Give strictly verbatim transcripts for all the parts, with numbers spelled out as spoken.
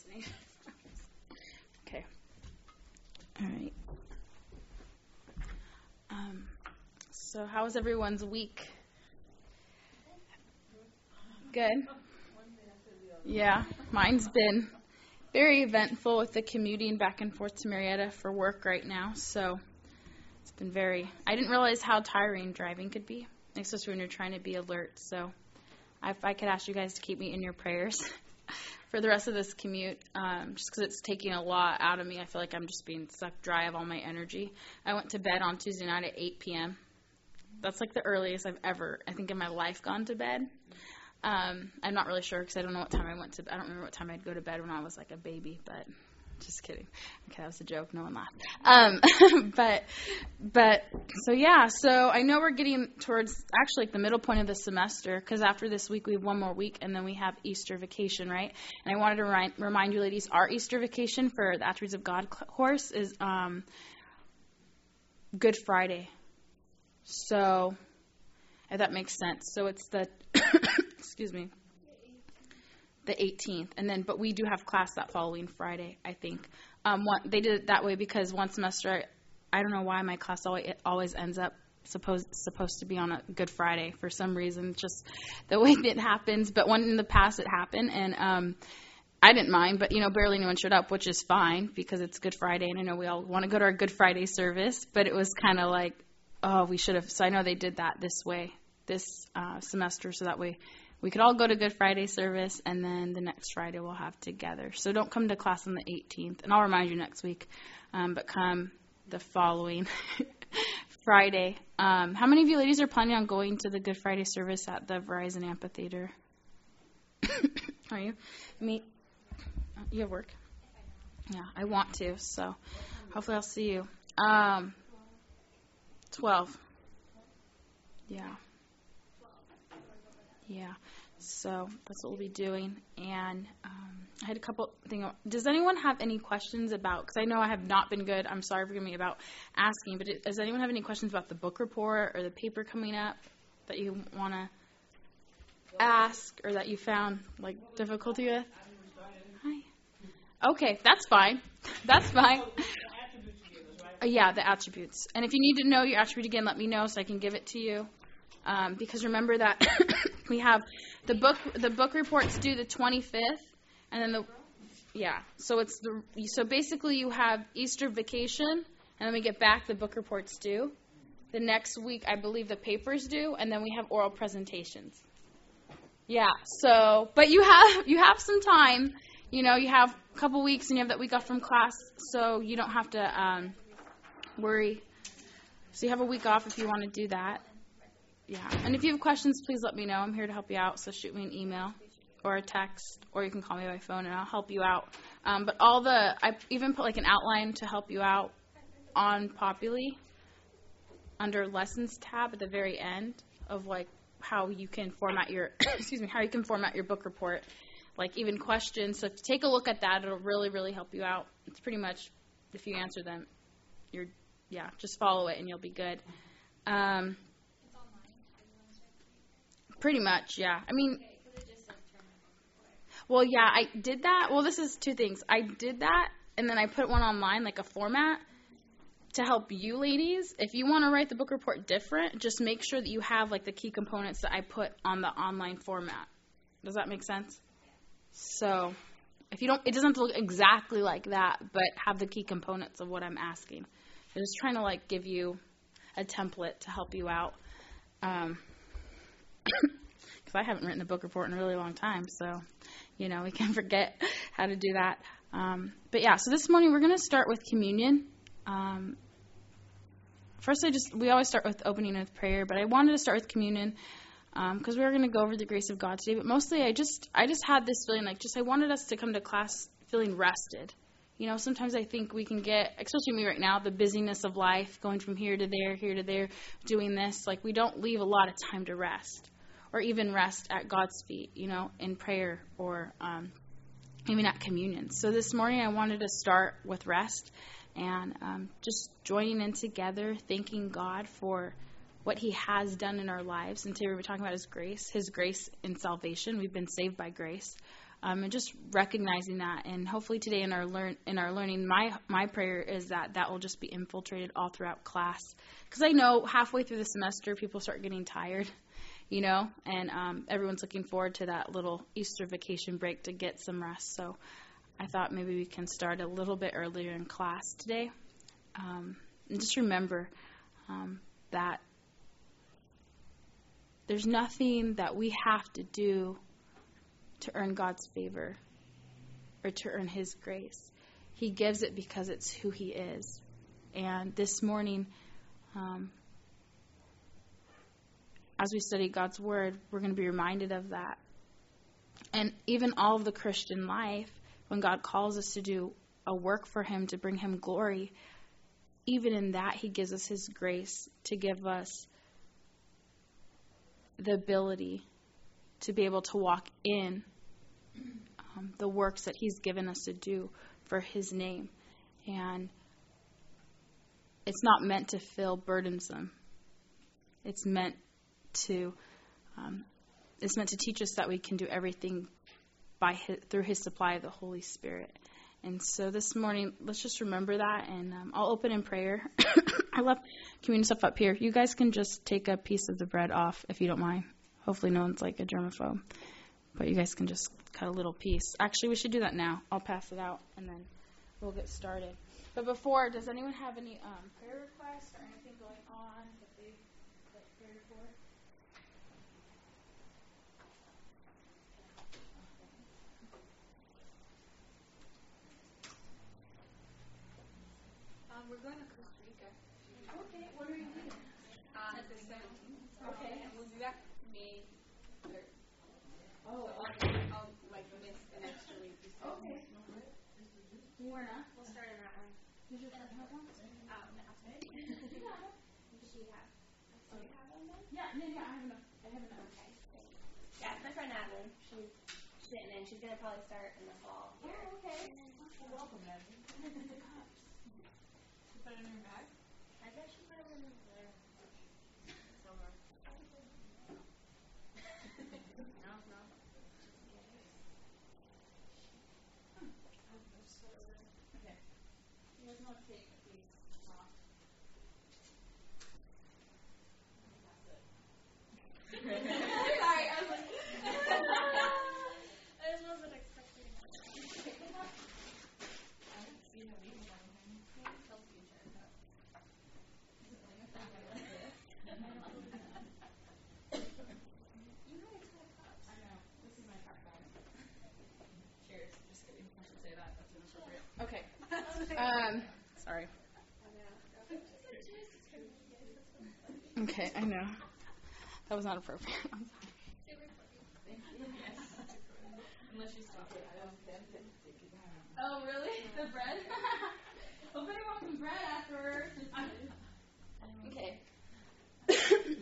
listening. Okay. All right. Um, so how was everyone's week? Good. Yeah, mine's been very eventful with the commuting back and forth to Marietta for work right now. So it's been very, I didn't realize how tiring driving could be, especially when you're trying to be alert. So if I could ask you guys to keep me in your prayers for the rest of this commute, um, just because it's taking a lot out of me. I feel like I'm just being sucked dry of all my energy. I went to bed on Tuesday night at eight p.m. That's like the earliest I've ever, I think, in my life gone to bed. Um, I'm not really sure because I don't know what time I went to bed. I don't remember what time I'd go to bed when I was like a baby, but just kidding. Okay, that was a joke. No one laughed. Um, but, but, so yeah, so I know we're getting towards actually like the middle point of the semester because after this week we have one more week and then we have Easter vacation, right? And I wanted to remind, remind you ladies, our Easter vacation for the Attributes of God course is um, Good Friday. So, if that makes sense. So it's the, excuse me, the eighteenth. And then, but we do have class that following Friday, I think. Um, one, they did it that way because one semester, I, I don't know why my class always, it always ends up supposed supposed to be on a Good Friday for some reason, just the way it happens. But one in the past it happened, and um, I didn't mind, but, you know, barely anyone showed up, which is fine because it's Good Friday, and I know we all want to go to our Good Friday service, but it was kind of like, oh, we should have. So I know they did that this way, this uh, semester, so that way we could all go to Good Friday service, and then the next Friday we'll have together. So don't come to class on the eighteenth, and I'll remind you next week, um, but come the following Friday. Um, how many of you ladies are planning on going to the Good Friday service at the Verizon Amphitheater? Are you? Me? You have work? Yeah, I want to, so hopefully I'll see you. Um, twelve. Yeah. Yeah. So that's what we'll be doing. And um, I had a couple things. Does anyone have any questions about, because I know I have not been good. I'm sorry for me about asking, but it, does anyone have any questions about the book report or the paper coming up that you want to ask or that you found like difficulty with? Hi. Okay, that's fine. That's fine. Uh, yeah, the attributes. And if you need to know your attribute again, let me know so I can give it to you. Um, because remember that we have the book. The book report's due the twenty-fifth, and then the yeah. So it's the so basically you have Easter vacation, and then we get back. The book report's due. The next week, I believe the paper's due, and then we have oral presentations. Yeah. So, but you have you have some time. You know, you have a couple weeks, and you have that week off from class, so you don't have to um, worry. So you have a week off if you want to do that. Yeah, and if you have questions, please let me know. I'm here to help you out, so shoot me an email or a text, or you can call me by phone, and I'll help you out. Um, but all the, I even put like an outline to help you out on Populi under Lessons tab at the very end of like how you can format your, excuse me, how you can format your book report, like even questions. So if you take a look at that, it'll really, really help you out. It's pretty much, if you answer them, you're, yeah, just follow it and you'll be good. Um, Pretty much, yeah. I mean, well, yeah, I did that. Well, this is two things. I did that, and then I put one online, like a format, to help you ladies. If you want to write the book report different, just make sure that you have, like, the key components that I put on the online format. Does that make sense? So, if you don't, it doesn't have to look exactly like that, but have the key components of what I'm asking. I'm just trying to, like, give you a template to help you out. Um Because I haven't written a book report in a really long time, so, you know, we can forget how to do that. Um, but, yeah, so this morning we're going to start with communion. Um, first, I just, we always start with opening with prayer, but I wanted to start with communion because um, we were going to go over the grace of God today. But mostly I just, I just had this feeling like just I wanted us to come to class feeling rested. You know, sometimes I think we can get, especially me right now, the busyness of life, going from here to there, here to there, doing this. Like, we don't leave a lot of time to rest, or even rest at God's feet, you know, in prayer, or um, even at communion. So this morning I wanted to start with rest and um, just joining in together, thanking God for what he has done in our lives. And today we were talking about his grace, his grace in salvation. We've been saved by grace. um, and just recognizing that. And hopefully today in our learn in our learning, my my prayer is that that will just be infiltrated all throughout class. Because I know halfway through the semester, people start getting tired, you know, and um, everyone's looking forward to that little Easter vacation break to get some rest. So I thought maybe we can start a little bit earlier in class today. Um, and just remember um, that there's nothing that we have to do to earn God's favor or to earn His grace. He gives it because it's who He is. And this morning, um, as we study God's Word, we're going to be reminded of that. And even all of the Christian life, when God calls us to do a work for Him, to bring Him glory, even in that, He gives us His grace to give us the ability to be able to walk in um, the works that He's given us to do for His name. And it's not meant to feel burdensome. It's meant to um, it's meant to teach us that we can do everything by his, through His supply of the Holy Spirit. And so this morning, let's just remember that, and um, I'll open in prayer. I love communion stuff up here. You guys can just take a piece of the bread off if you don't mind. Hopefully no one's like a germaphobe. But you guys can just cut a little piece. Actually, we should do that now. I'll pass it out, and then we'll get started. But before, does anyone have any um, prayer requests or anything going on that they've like, prayed for? Um, we're going to Costa Rica. Okay, what are you doing? Um, the seventeenth. Okay. And we'll be back May third. Oh, so I'll, I'll like miss an extra week. Okay. Warna. We'll start on that one. Does your friend have one? Um, no. You got it. Does she have? Do you have one then? Yeah, no, yeah, I have enough. I have enough. Okay. Yeah, it's my friend Natalie. She's sitting in. She's gonna probably start in the fall here. Oh, okay. Well, welcome, Natalie. You put it in your bag? I guess she put it in there somewhere. No, no. Okay. You guys want to take a piece off? Sorry, I was like, I just wasn't expecting that. I haven't seen a week ago. Till future. You know it's my cups. I know. This is my cup bag. Cheers. Just kidding. I should say that. That's inappropriate. Okay. Um, sorry. Okay, I know. That was not appropriate. I'm sorry. Thank you. Yes. Unless you stop it. I don't Oh, really? The bread? Well, better want some bread afterwards. Okay. Okay.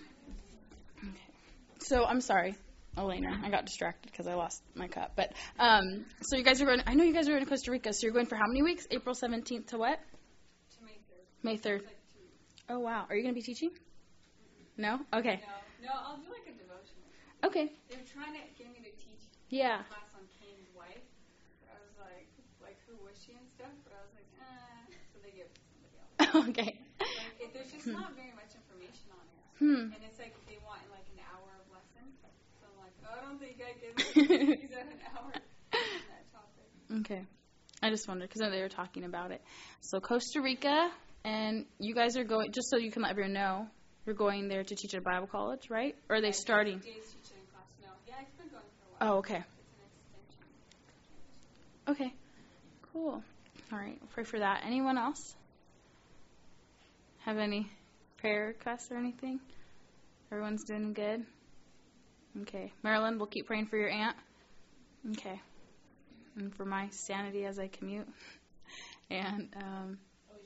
So, I'm sorry, Elena. I got distracted because I lost my cup. But, um, so you guys are going, I know you guys are going to Costa Rica. So you're going for how many weeks? April seventeenth to what? To May third. May third. It's like two weeks. Oh, wow. Are you going to be teaching? No? Okay. No, no, I'll do like a devotional. Okay. They're trying to get me to teach Yeah. a class on Cain's wife. But I was like, like who was she and stuff? But I was like, eh. So they give it to somebody else. Okay. Like, it, there's just not very much information on it. Hmm. And it's like they want like an hour of lesson. So I'm like, oh, I don't think I can use that an hour on that topic. Okay. I just wondered because they were talking about it. So Costa Rica, and you guys are going, just so you can let everyone know, you're going there to teach at Bible college, right? Or are they Yeah, starting? Days teaching class. No. Yeah, it's been going for a while. Oh, okay. It's an extension. Okay. Cool. All right. Pray for that. Anyone else? Have any prayer requests or anything? Everyone's doing good? Okay. Marilyn, we'll keep praying for your aunt. Okay. And for my sanity as I commute. And, um,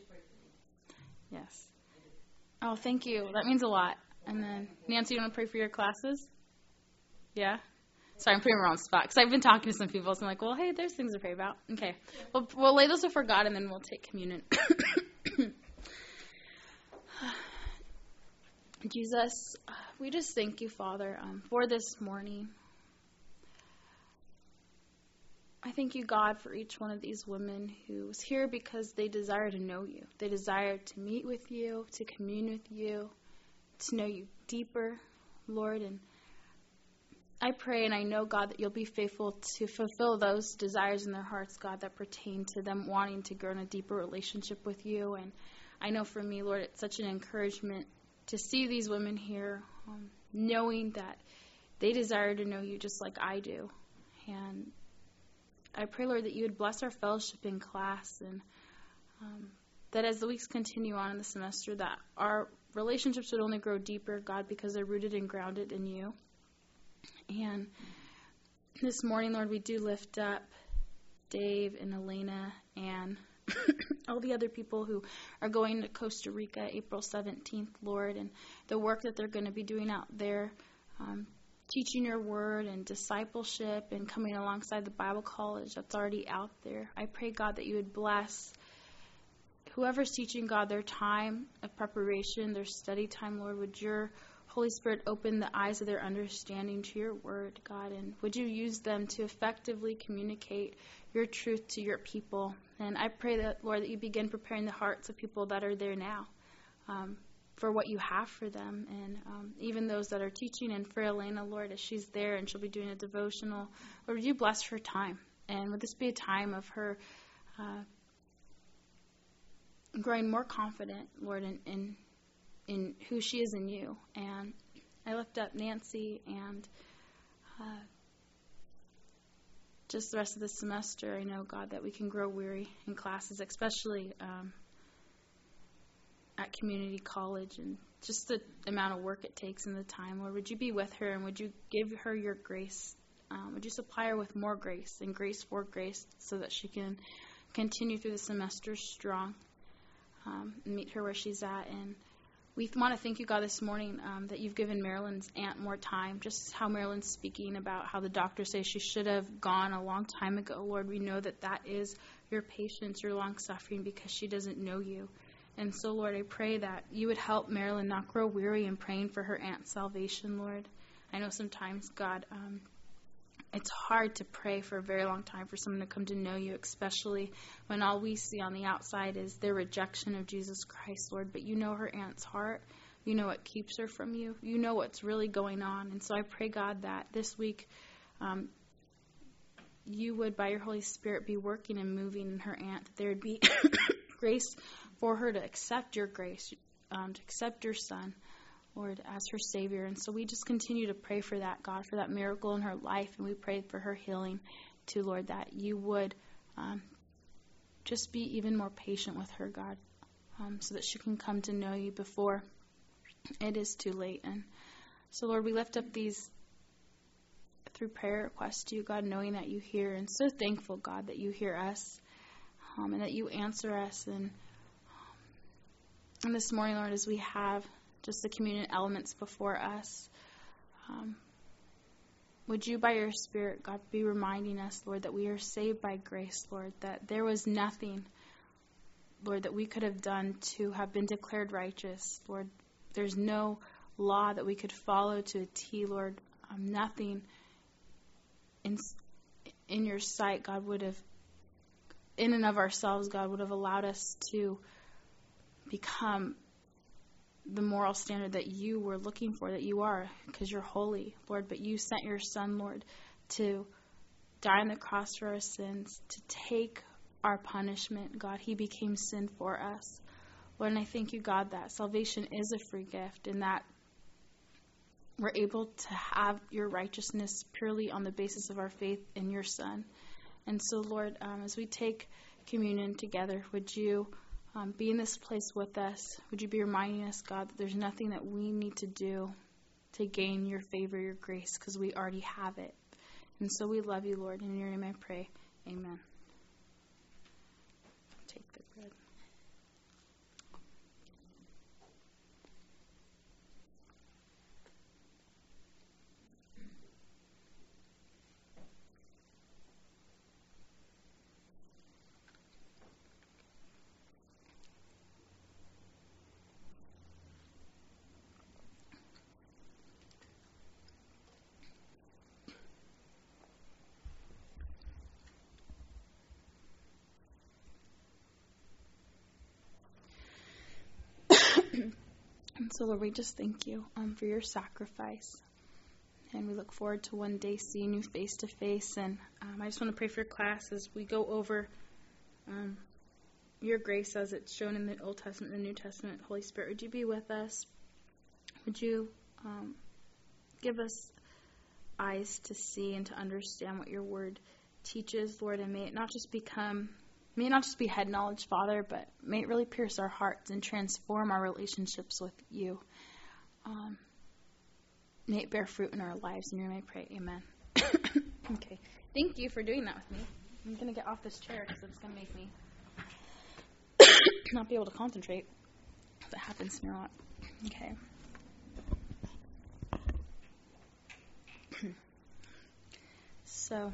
yes. Oh, thank you. That means a lot. And then, Nancy, you want to pray for your classes? Yeah? Sorry, I'm putting her on the spot because I've been talking to some people, so I'm like, well, hey, there's things to pray about. Okay. We'll, we'll lay those before God, and then we'll take communion. Jesus, we just thank you, Father, um, for this morning. I thank you, God, for each one of these women who was here because they desire to know you. They desire to meet with you, to commune with you, to know you deeper, Lord. And I pray and I know, God, that you'll be faithful to fulfill those desires in their hearts, God, that pertain to them wanting to grow in a deeper relationship with you. And I know for me, Lord, it's such an encouragement to see these women here, um, knowing that they desire to know you just like I do. And I pray, Lord, that you would bless our fellowship in class, and um, that as the weeks continue on in the semester, that our relationships would only grow deeper, God, because they're rooted and grounded in you. And this morning, Lord, we do lift up Dave and Elena and all the other people who are going to Costa Rica April seventeenth, Lord, and the work that they're going to be doing out there, um, teaching your word and discipleship and coming alongside the Bible college that's already out there. I pray, God, that you would bless whoever's teaching, God, their time of preparation, their study time, Lord. Would your Holy Spirit open the eyes of their understanding to your word, God, and would you use them to effectively communicate your truth to your people. And I pray that, Lord, that you begin preparing the hearts of people that are there now um, for what you have for them, and um, even those that are teaching. And for Elena, Lord, as she's there and she'll be doing a devotional, Lord, would you bless her time? And would this be a time of her uh, growing more confident, Lord, in, in in who she is in you. And I lift up Nancy and uh, just the rest of the semester. I know, God, that we can grow weary in classes, especially um, at community college, and just the amount of work it takes and the time. Lord, would you be with her, and would you give her your grace? Um, would you supply her with more grace and grace for grace so that she can continue through the semester strong um, and meet her where she's at? And we want to thank you, God, this morning um, that you've given Marilyn's aunt more time, just how Marilyn's speaking about how the doctors say she should have gone a long time ago. Lord, we know that that is your patience, your long-suffering, because she doesn't know you. And so, Lord, I pray that you would help Marilyn not grow weary in praying for her aunt's salvation, Lord. I know sometimes, God, um, it's hard to pray for a very long time for someone to come to know you, especially when all we see on the outside is their rejection of Jesus Christ, Lord. But you know her aunt's heart. You know what keeps her from you. You know what's really going on. And so I pray, God, that this week um, you would, by your Holy Spirit, be working and moving in her aunt, that there would be grace for her to accept your grace, um, to accept your Son, Lord, as her Savior. And so we just continue to pray for that, God, for that miracle in her life. And we pray for her healing too, Lord, that you would um, just be even more patient with her, God, um, so that she can come to know you before it is too late. And so, Lord, we lift up these through prayer requests to you, God, knowing that you hear. And so thankful, God, that you hear us um, and that you answer us. And, um, and this morning, Lord, as we have just the communion elements before us, um, would you, by your Spirit, God, be reminding us, Lord, that we are saved by grace, Lord, that there was nothing, Lord, that we could have done to have been declared righteous, Lord. There's no law that we could follow to a T, Lord. Um, nothing in in your sight, God, would have, in and of ourselves, God, would have allowed us to become the moral standard that you were looking for, that you are, because you're holy, Lord. But you sent your Son, Lord, to die on the cross for our sins, to take our punishment, God. He became sin for us, Lord. And I thank you, God, that salvation is a free gift, and that we're able to have your righteousness purely on the basis of our faith in your Son. And so, Lord, um, as we take communion together, would you Um, be in this place with us? Would you be reminding us, God, that there's nothing that we need to do to gain your favor, your grace, because we already have it. And so we love you, Lord. In your name I pray. Amen. Take the bread. So, Lord, we just thank you um, for your sacrifice. And we look forward to one day seeing you face to face. And um, I just want to pray for your class as we go over um, your grace as it's shown in the Old Testament and the New Testament. Holy Spirit, would you be with us? Would you um, give us eyes to see and to understand what your word teaches, Lord, and may it not just become, may it not just be head knowledge, Father, but may it really pierce our hearts and transform our relationships with you. Um, may it bear fruit in our lives. In your name I pray, amen. Okay, thank you for doing that with me. I'm going to get off this chair because it's going to make me not be able to concentrate. That happens to me a lot. Okay. So,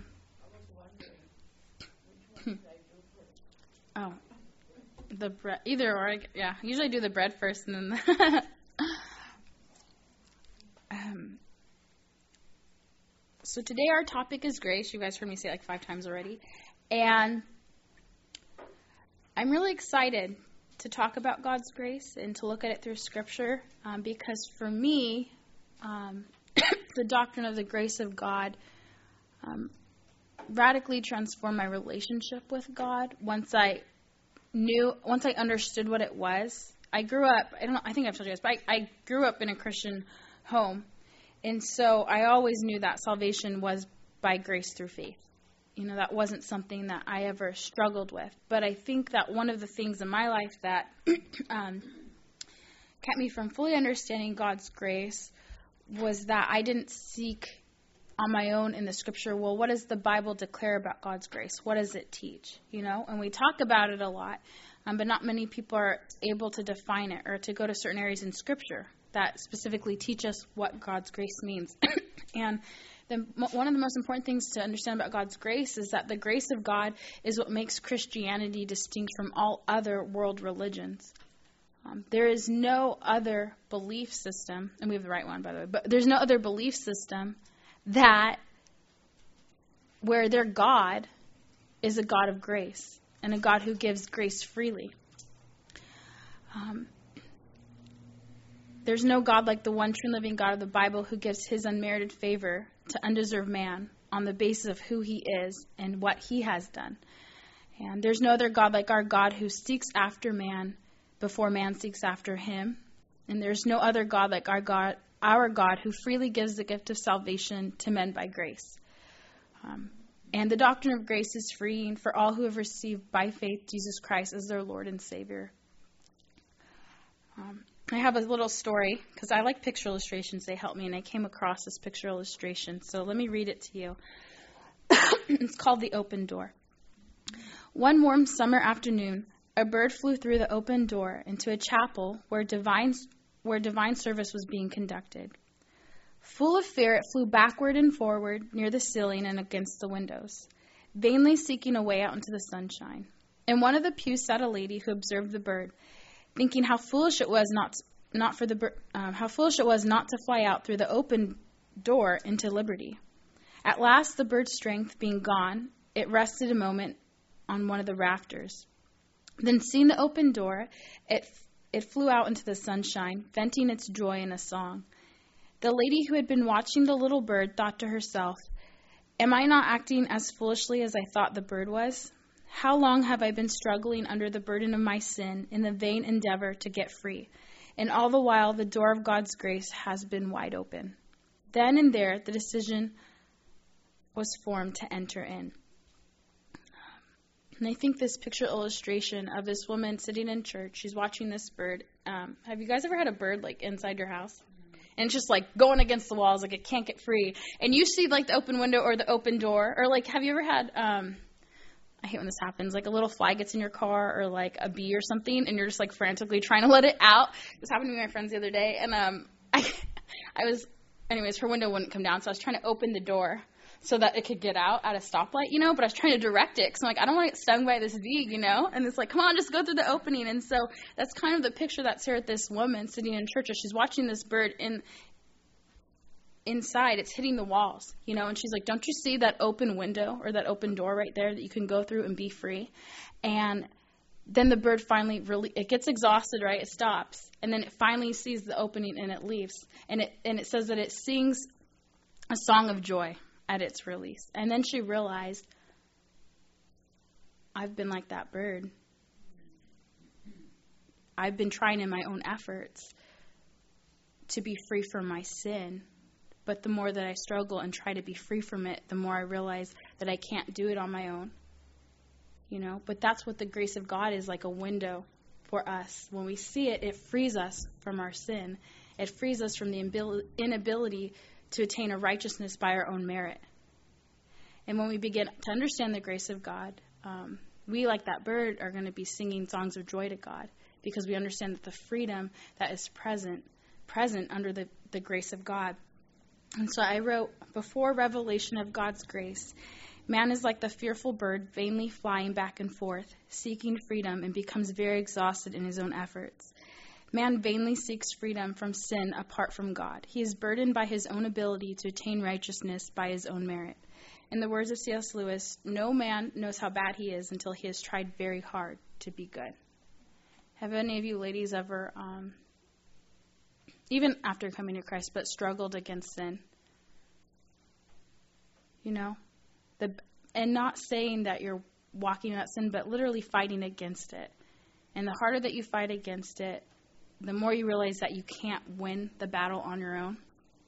oh, the bread, either or, yeah, usually I do the bread first and then the um, so today our topic is grace. You guys heard me say it like five times already, and I'm really excited to talk about God's grace and to look at it through Scripture, um, because for me, um, the doctrine of the grace of God Um, radically transformed my relationship with God once I knew, once I understood what it was. I grew up, I don't know, I think I've told you this, but I, I grew up in a Christian home, and so I always knew that salvation was by grace through faith. You know, that wasn't something that I ever struggled with, but I think that one of the things in my life that um, kept me from fully understanding God's grace was that I didn't seek on my own in the Scripture, well, what does the Bible declare about God's grace? What does it teach? You know, and we talk about it a lot, um, but not many people are able to define it or to go to certain areas in Scripture that specifically teach us what God's grace means. And the, one of the most important things to understand about God's grace is that the grace of God is what makes Christianity distinct from all other world religions. Um, there is no other belief system, and we have the right one, by the way, but there's no other belief system that where their God is a God of grace and a God who gives grace freely. Um, there's no God like the one true living God of the Bible who gives his unmerited favor to undeserved man on the basis of who he is and what he has done. And there's no other God like our God who seeks after man before man seeks after him. And there's no other God like our God Our God, who freely gives the gift of salvation to men by grace. Um, and the doctrine of grace is freeing for all who have received by faith Jesus Christ as their Lord and Savior. Um, I have a little story, because I like picture illustrations. They help me, and I came across this picture illustration. So let me read it to you. It's called The Open Door. One warm summer afternoon, a bird flew through the open door into a chapel where divine where divine service was being conducted. Full of fear, it flew backward and forward near the ceiling and against the windows, vainly seeking a way out into the sunshine. In one of the pews sat a lady who observed the bird, thinking how foolish it was not not for the um, how foolish it was not to fly out through the open door into liberty. At last, the bird's strength being gone, it rested a moment on one of the rafters. Then, seeing the open door, it It flew out into the sunshine, venting its joy in a song. The lady who had been watching the little bird thought to herself, "Am I not acting as foolishly as I thought the bird was? How long have I been struggling under the burden of my sin in the vain endeavor to get free? And all the while, the door of God's grace has been wide open." Then and there, the decision was formed to enter in. And I think this picture illustration of this woman sitting in church, she's watching this bird. Um, have you guys ever had a bird like inside your house? And it's just like going against the walls, like it can't get free. And you see like the open window or the open door, or like, have you ever had, um, I hate when this happens, like a little fly gets in your car or like a bee or something, and you're just like frantically trying to let it out. This happened to me and my friends the other day, and um, I, I was, anyways, her window wouldn't come down, so I was trying to open the door so that it could get out at a stoplight, you know, but I was trying to direct it because I'm like, I don't want to get stung by this bee, you know, and it's like, come on, just go through the opening. And so that's kind of the picture that's here at this woman sitting in church as she's watching this bird in inside. It's hitting the walls, you know, and she's like, don't you see that open window or that open door right there that you can go through and be free? And then the bird finally really, it gets exhausted, right? It stops. And then it finally sees the opening and it leaves. And it and it says that it sings a song of joy at its release. And then she realized, I've been like that bird. I've been trying in my own efforts to be free from my sin. But the more that I struggle and try to be free from it, the more I realize that I can't do it on my own. You know, but that's what the grace of God is, like a window for us. When we see it, it frees us from our sin. It frees us from the inability to attain a righteousness by our own merit. And when we begin to understand the grace of God, um, we, like that bird, are going to be singing songs of joy to God because we understand that the freedom that is present, present under the, the grace of God. And so I wrote, before revelation of God's grace, man is like the fearful bird, vainly flying back and forth, seeking freedom, and becomes very exhausted in his own efforts. Man vainly seeks freedom from sin apart from God. He is burdened by his own ability to attain righteousness by his own merit. In the words of C S Lewis, no man knows how bad he is until he has tried very hard to be good. Have any of you ladies ever, um, even after coming to Christ, but struggled against sin? You know? The, and not saying that you're walking in that sin, but literally fighting against it. And the harder that you fight against it, the more you realize that you can't win the battle on your own.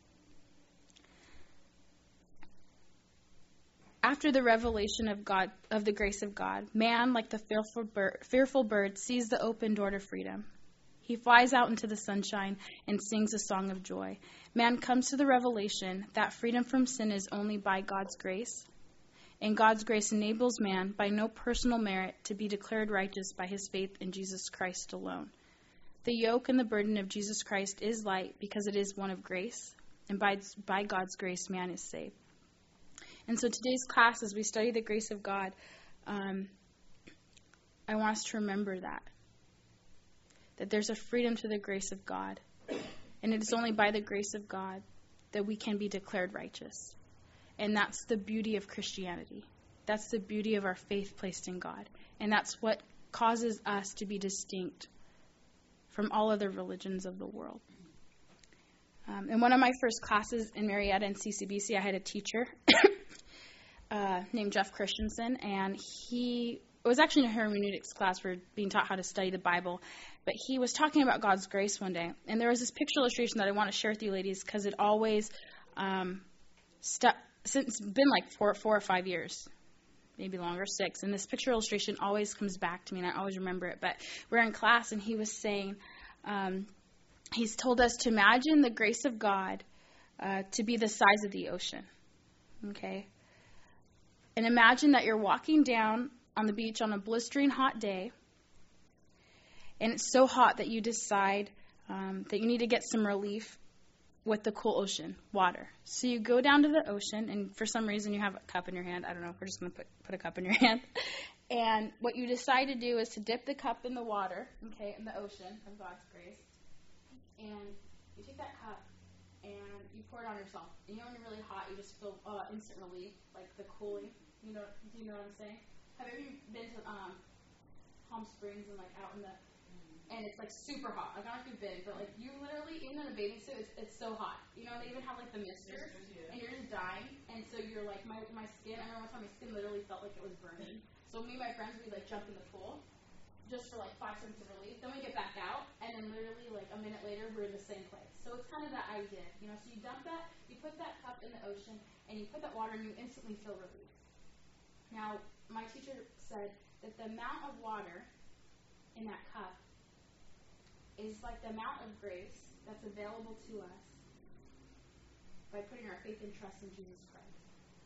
After the revelation of God, of the grace of God, man, like the fearful bird, fearful bird, sees the open door to freedom. He flies out into the sunshine and sings a song of joy. Man comes to the revelation that freedom from sin is only by God's grace. And God's grace enables man, by no personal merit, to be declared righteous by his faith in Jesus Christ alone. The yoke and the burden of Jesus Christ is light because it is one of grace. And by, by God's grace, man is saved. And so today's class, as we study the grace of God, um, I want us to remember that. That there's a freedom to the grace of God. And it is only by the grace of God that we can be declared righteous. And that's the beauty of Christianity. That's the beauty of our faith placed in God. And that's what causes us to be distinct from all other religions of the world. Um, in one of my first classes in Marietta and C C B C, I had a teacher uh, named Jeff Christensen, and he it was actually in a hermeneutics class. We were being taught how to study the Bible, but he was talking about God's grace one day, and there was this picture illustration that I want to share with you ladies because it always um, stuck. Since it's been like four, four or five years, maybe longer, six, and this picture illustration always comes back to me, and I always remember it. But we're in class, and he was saying, um, he's told us to imagine the grace of God uh, to be the size of the ocean, okay? And imagine that you're walking down on the beach on a blistering hot day, and it's so hot that you decide um, that you need to get some relief with the cool ocean water. So you go down to the ocean, and for some reason you have a cup in your hand. I don't know. We're just going to put put a cup in your hand. And what you decide to do is to dip the cup in the water, okay, in the ocean of God's grace. And you take that cup and you pour it on yourself. And you know when you're really hot, you just feel uh, instant relief, like the cooling. You know? Do you know what I'm saying? Have you ever been to um, Palm Springs and like out in the and it's like super hot. Like I don't know if you've been, but like you literally, even in a bathing suit, it's, it's so hot. You know, they even have like the misters, yeah. And you're just dying. And so you're like, my my skin. I remember one time my skin literally felt like it was burning. So me and my friends we like jump in the pool, just for like five seconds of relief. Then we get back out, and then literally like a minute later we're in the same place. So it's kind of that idea, you know. So you dump that, you put that cup in the ocean, and you put that water, and you instantly feel relief. Now my teacher said that the amount of water in that cup is like the amount of grace that's available to us by putting our faith and trust in Jesus Christ.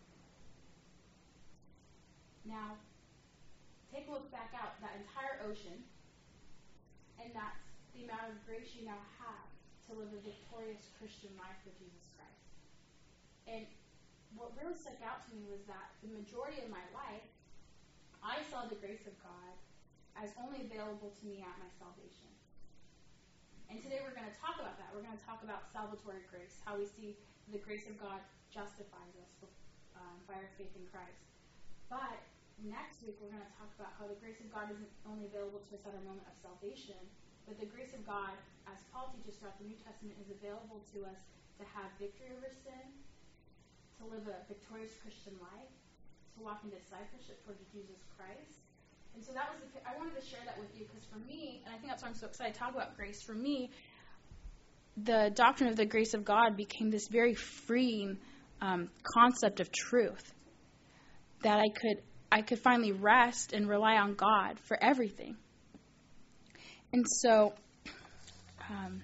Now, take a look back out that entire ocean, and that's the amount of grace you now have to live a victorious Christian life with Jesus Christ. And what really stuck out to me was that the majority of my life, I saw the grace of God as only available to me at my salvation. And today we're going to talk about that. We're going to talk about salvatory grace, how we see the grace of God justifies us um, by our faith in Christ. But next week we're going to talk about how the grace of God isn't only available to us at our moment of salvation, but the grace of God, as Paul teaches throughout the New Testament, is available to us to have victory over sin, to live a victorious Christian life, to walk in discipleship towards Jesus Christ. And so that was the, I wanted to share that with you because for me, and I think that's why I'm so excited to talk about grace, for me, the doctrine of the grace of God became this very freeing um, concept of truth that I could I could finally rest and rely on God for everything. And so um,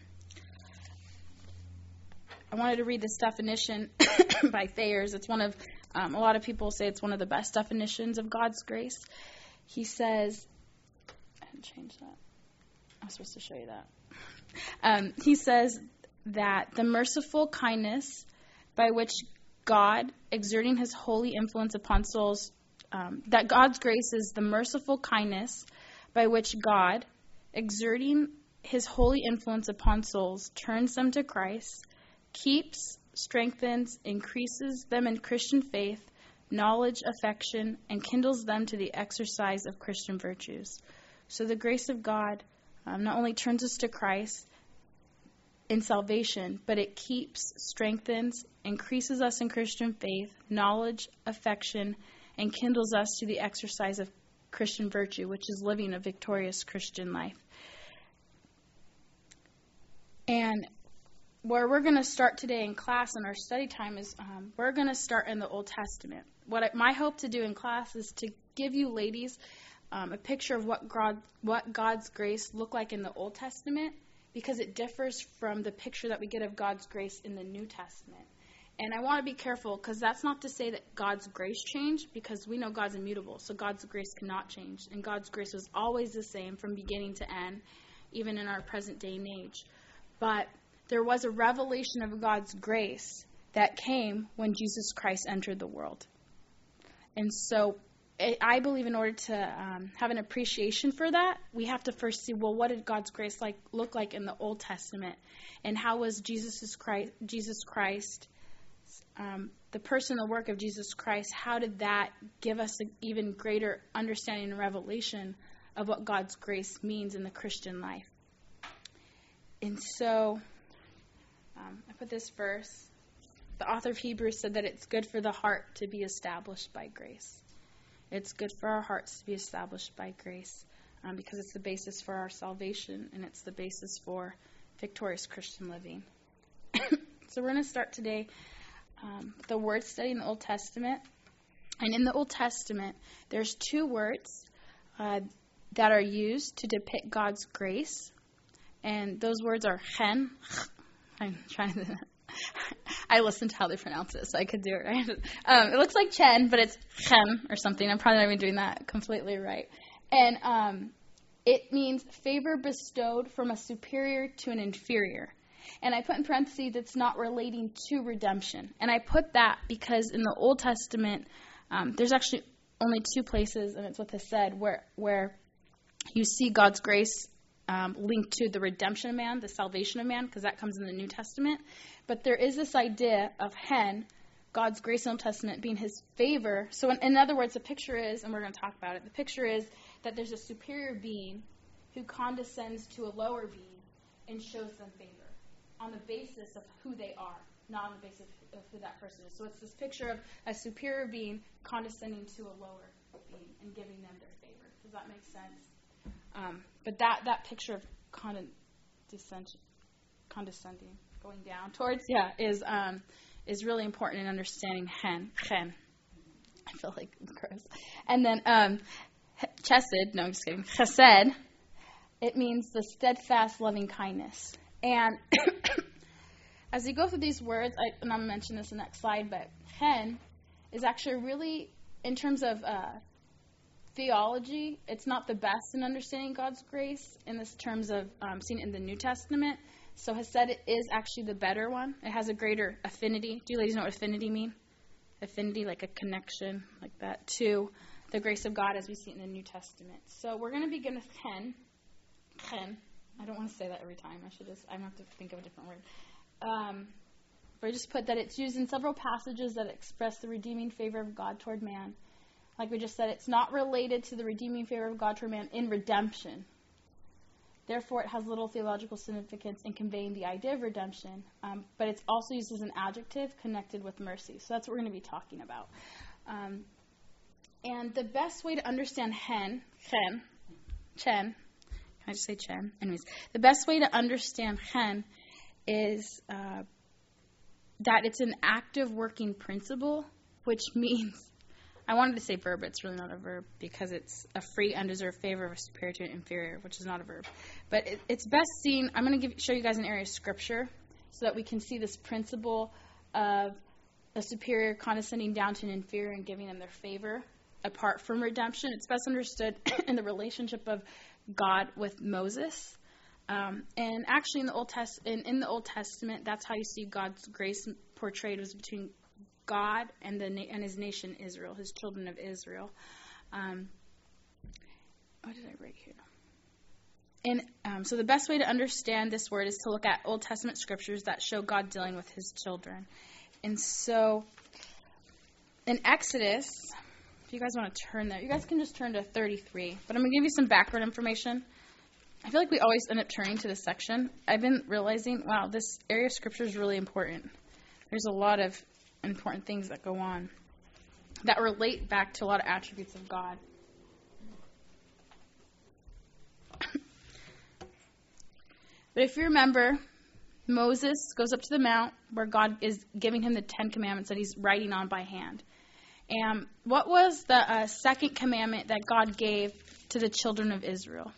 I wanted to read this definition by Thayers. It's one of, um, a lot of people say it's one of the best definitions of God's grace. He says, I didn't change that. I was supposed to show you that. Um, he says that the merciful kindness by which God, exerting his holy influence upon souls, um, that God's grace is the merciful kindness by which God, exerting his holy influence upon souls, turns them to Christ, keeps, strengthens, increases them in Christian faith, knowledge, affection, and kindles them to the exercise of Christian virtues. So the grace of God um, not only turns us to Christ in salvation, but it keeps, strengthens, increases us in Christian faith, knowledge, affection, and kindles us to the exercise of Christian virtue, which is living a victorious Christian life. And where we're going to start today in class in our study time is um, we're going to start in the Old Testament. What I, my hope to do in class is to give you ladies um, a picture of what God, what God's grace looked like in the Old Testament, because it differs from the picture that we get of God's grace in the New Testament. And I want to be careful, because that's not to say that God's grace changed, because we know God's immutable, so God's grace cannot change. And God's grace was always the same from beginning to end, even in our present day and age. But there was a revelation of God's grace that came when Jesus Christ entered the world. And so it, I believe in order to um, have an appreciation for that, we have to first see, well, what did God's grace like look like in the Old Testament? And how was Jesus Christ, Jesus Christ um, the person and the work of Jesus Christ, how did that give us an even greater understanding and revelation of what God's grace means in the Christian life? And so Um, I put this verse. The author of Hebrews said that it's good for the heart to be established by grace. It's good for our hearts to be established by grace um, because it's the basis for our salvation and it's the basis for victorious Christian living. So we're going to start today um, the word study in the Old Testament. And in the Old Testament, there's two words uh, that are used to depict God's grace. And those words are chen. I'm trying to, I listened to how they pronounce it, so I could do it right. Um, it looks like chen, but it's chen or something. I'm probably not even doing that completely right. And um, it means favor bestowed from a superior to an inferior. And I put in parentheses, it's not relating to redemption. And I put that because in the Old Testament, um, there's actually only two places, and it's what it said, where, where you see God's grace Um, linked to the redemption of man, the salvation of man, because that comes in the New Testament. But there is this idea of hen, God's grace in the Old Testament, being his favor. So in, in other words, the picture is, and we're going to talk about it, the picture is that there's a superior being who condescends to a lower being and shows them favor on the basis of who they are, not on the basis of who that person is. So it's this picture of a superior being condescending to a lower being and giving them their favor. Does that make sense? Um, but that, that picture of condescension, condescending, going down towards, yeah, is um, is really important in understanding hen, chen. I feel like it's gross. And then um, chesed, no, I'm just kidding, chesed, it means the steadfast loving kindness. And as you go through these words, I, and I'm going to mention this in the next slide, but chen is actually really, in terms of uh, theology, it's not the best in understanding God's grace in this terms of um, seeing it in the New Testament. So Hesed is actually the better one. It has a greater affinity. Do you ladies know what affinity mean? Affinity, like a connection, like that, to the grace of God as we see it in the New Testament. So we're going to begin with chen. Chen. I don't want to say that every time. I should just, I have to think of a different word. Um, but I just put that it's used in several passages that express the redeeming favor of God toward man. like we just said, it's not related to the redeeming favor of God toward man in redemption. Therefore, it has little theological significance in conveying the idea of redemption, um, but it's also used as an adjective connected with mercy. So that's what we're going to be talking about. Um, and the best way to understand hen, chen, chen, can I just say chen? Anyways, the best way to understand chen is uh, that it's an active working principle, which means, I wanted to say verb, but it's really not a verb because it's a free, undeserved favor of a superior to an inferior, which is not a verb. But it, it's best seen, I'm going to give, show you guys an area of scripture so that we can see this principle of a superior condescending down to an inferior and giving them their favor apart from redemption. It's best understood in the relationship of God with Moses. Um, and actually in the Old Test- in, in the Old Testament, that's how you see God's grace portrayed, was between God and the na- and his nation Israel, his children of Israel. Um, what did I write here? And um, so the best way to understand this word is to look at Old Testament scriptures that show God dealing with his children. And so in Exodus, if you guys want to turn there, you guys can just turn to thirty-three. But I'm going to give you some background information. I feel like we always end up turning to this section. I've been realizing, wow, this area of scripture is really important. There's a lot of important things that go on that relate back to a lot of attributes of God. But if you remember, Moses goes up to the mount where God is giving him the Ten Commandments that he's writing on by hand. And what was the uh, second commandment that God gave to the children of Israel?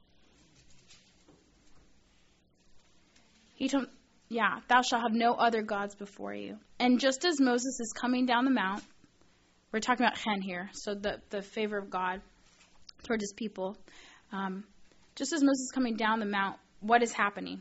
He told, yeah, thou shalt have no other gods before you. And just as Moses is coming down the mount, we're talking about hen here, so the, the favor of God toward his people. Um, just as Moses is coming down the mount, what is happening?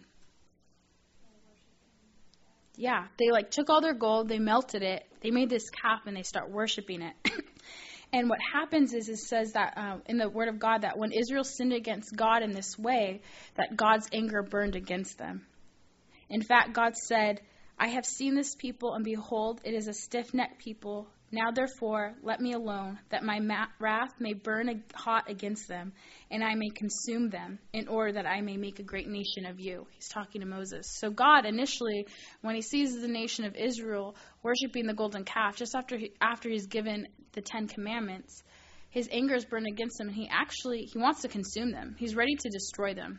Yeah, they like took all their gold, they melted it, they made this calf, and they start worshiping it. And what happens is it says that uh, in the Word of God that when Israel sinned against God in this way, that God's anger burned against them. In fact, God said, I have seen this people, and behold, it is a stiff-necked people. Now, therefore, let me alone, that my ma- wrath may burn hot against them, and I may consume them, in order that I may make a great nation of you. He's talking to Moses. So God, initially, when he sees the nation of Israel worshiping the golden calf, just after he, after he's given the Ten Commandments, his anger is burned against them, and he actually, he wants to consume them. He's ready to destroy them.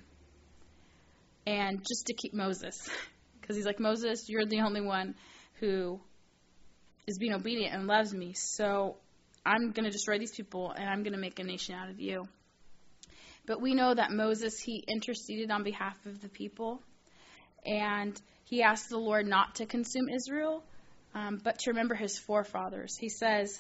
And just to keep Moses. Because he's like, Moses, you're the only one who is being obedient and loves me. So I'm going to destroy these people, and I'm going to make a nation out of you. But we know that Moses, he interceded on behalf of the people. And he asked the Lord not to consume Israel, um, but to remember his forefathers. He says,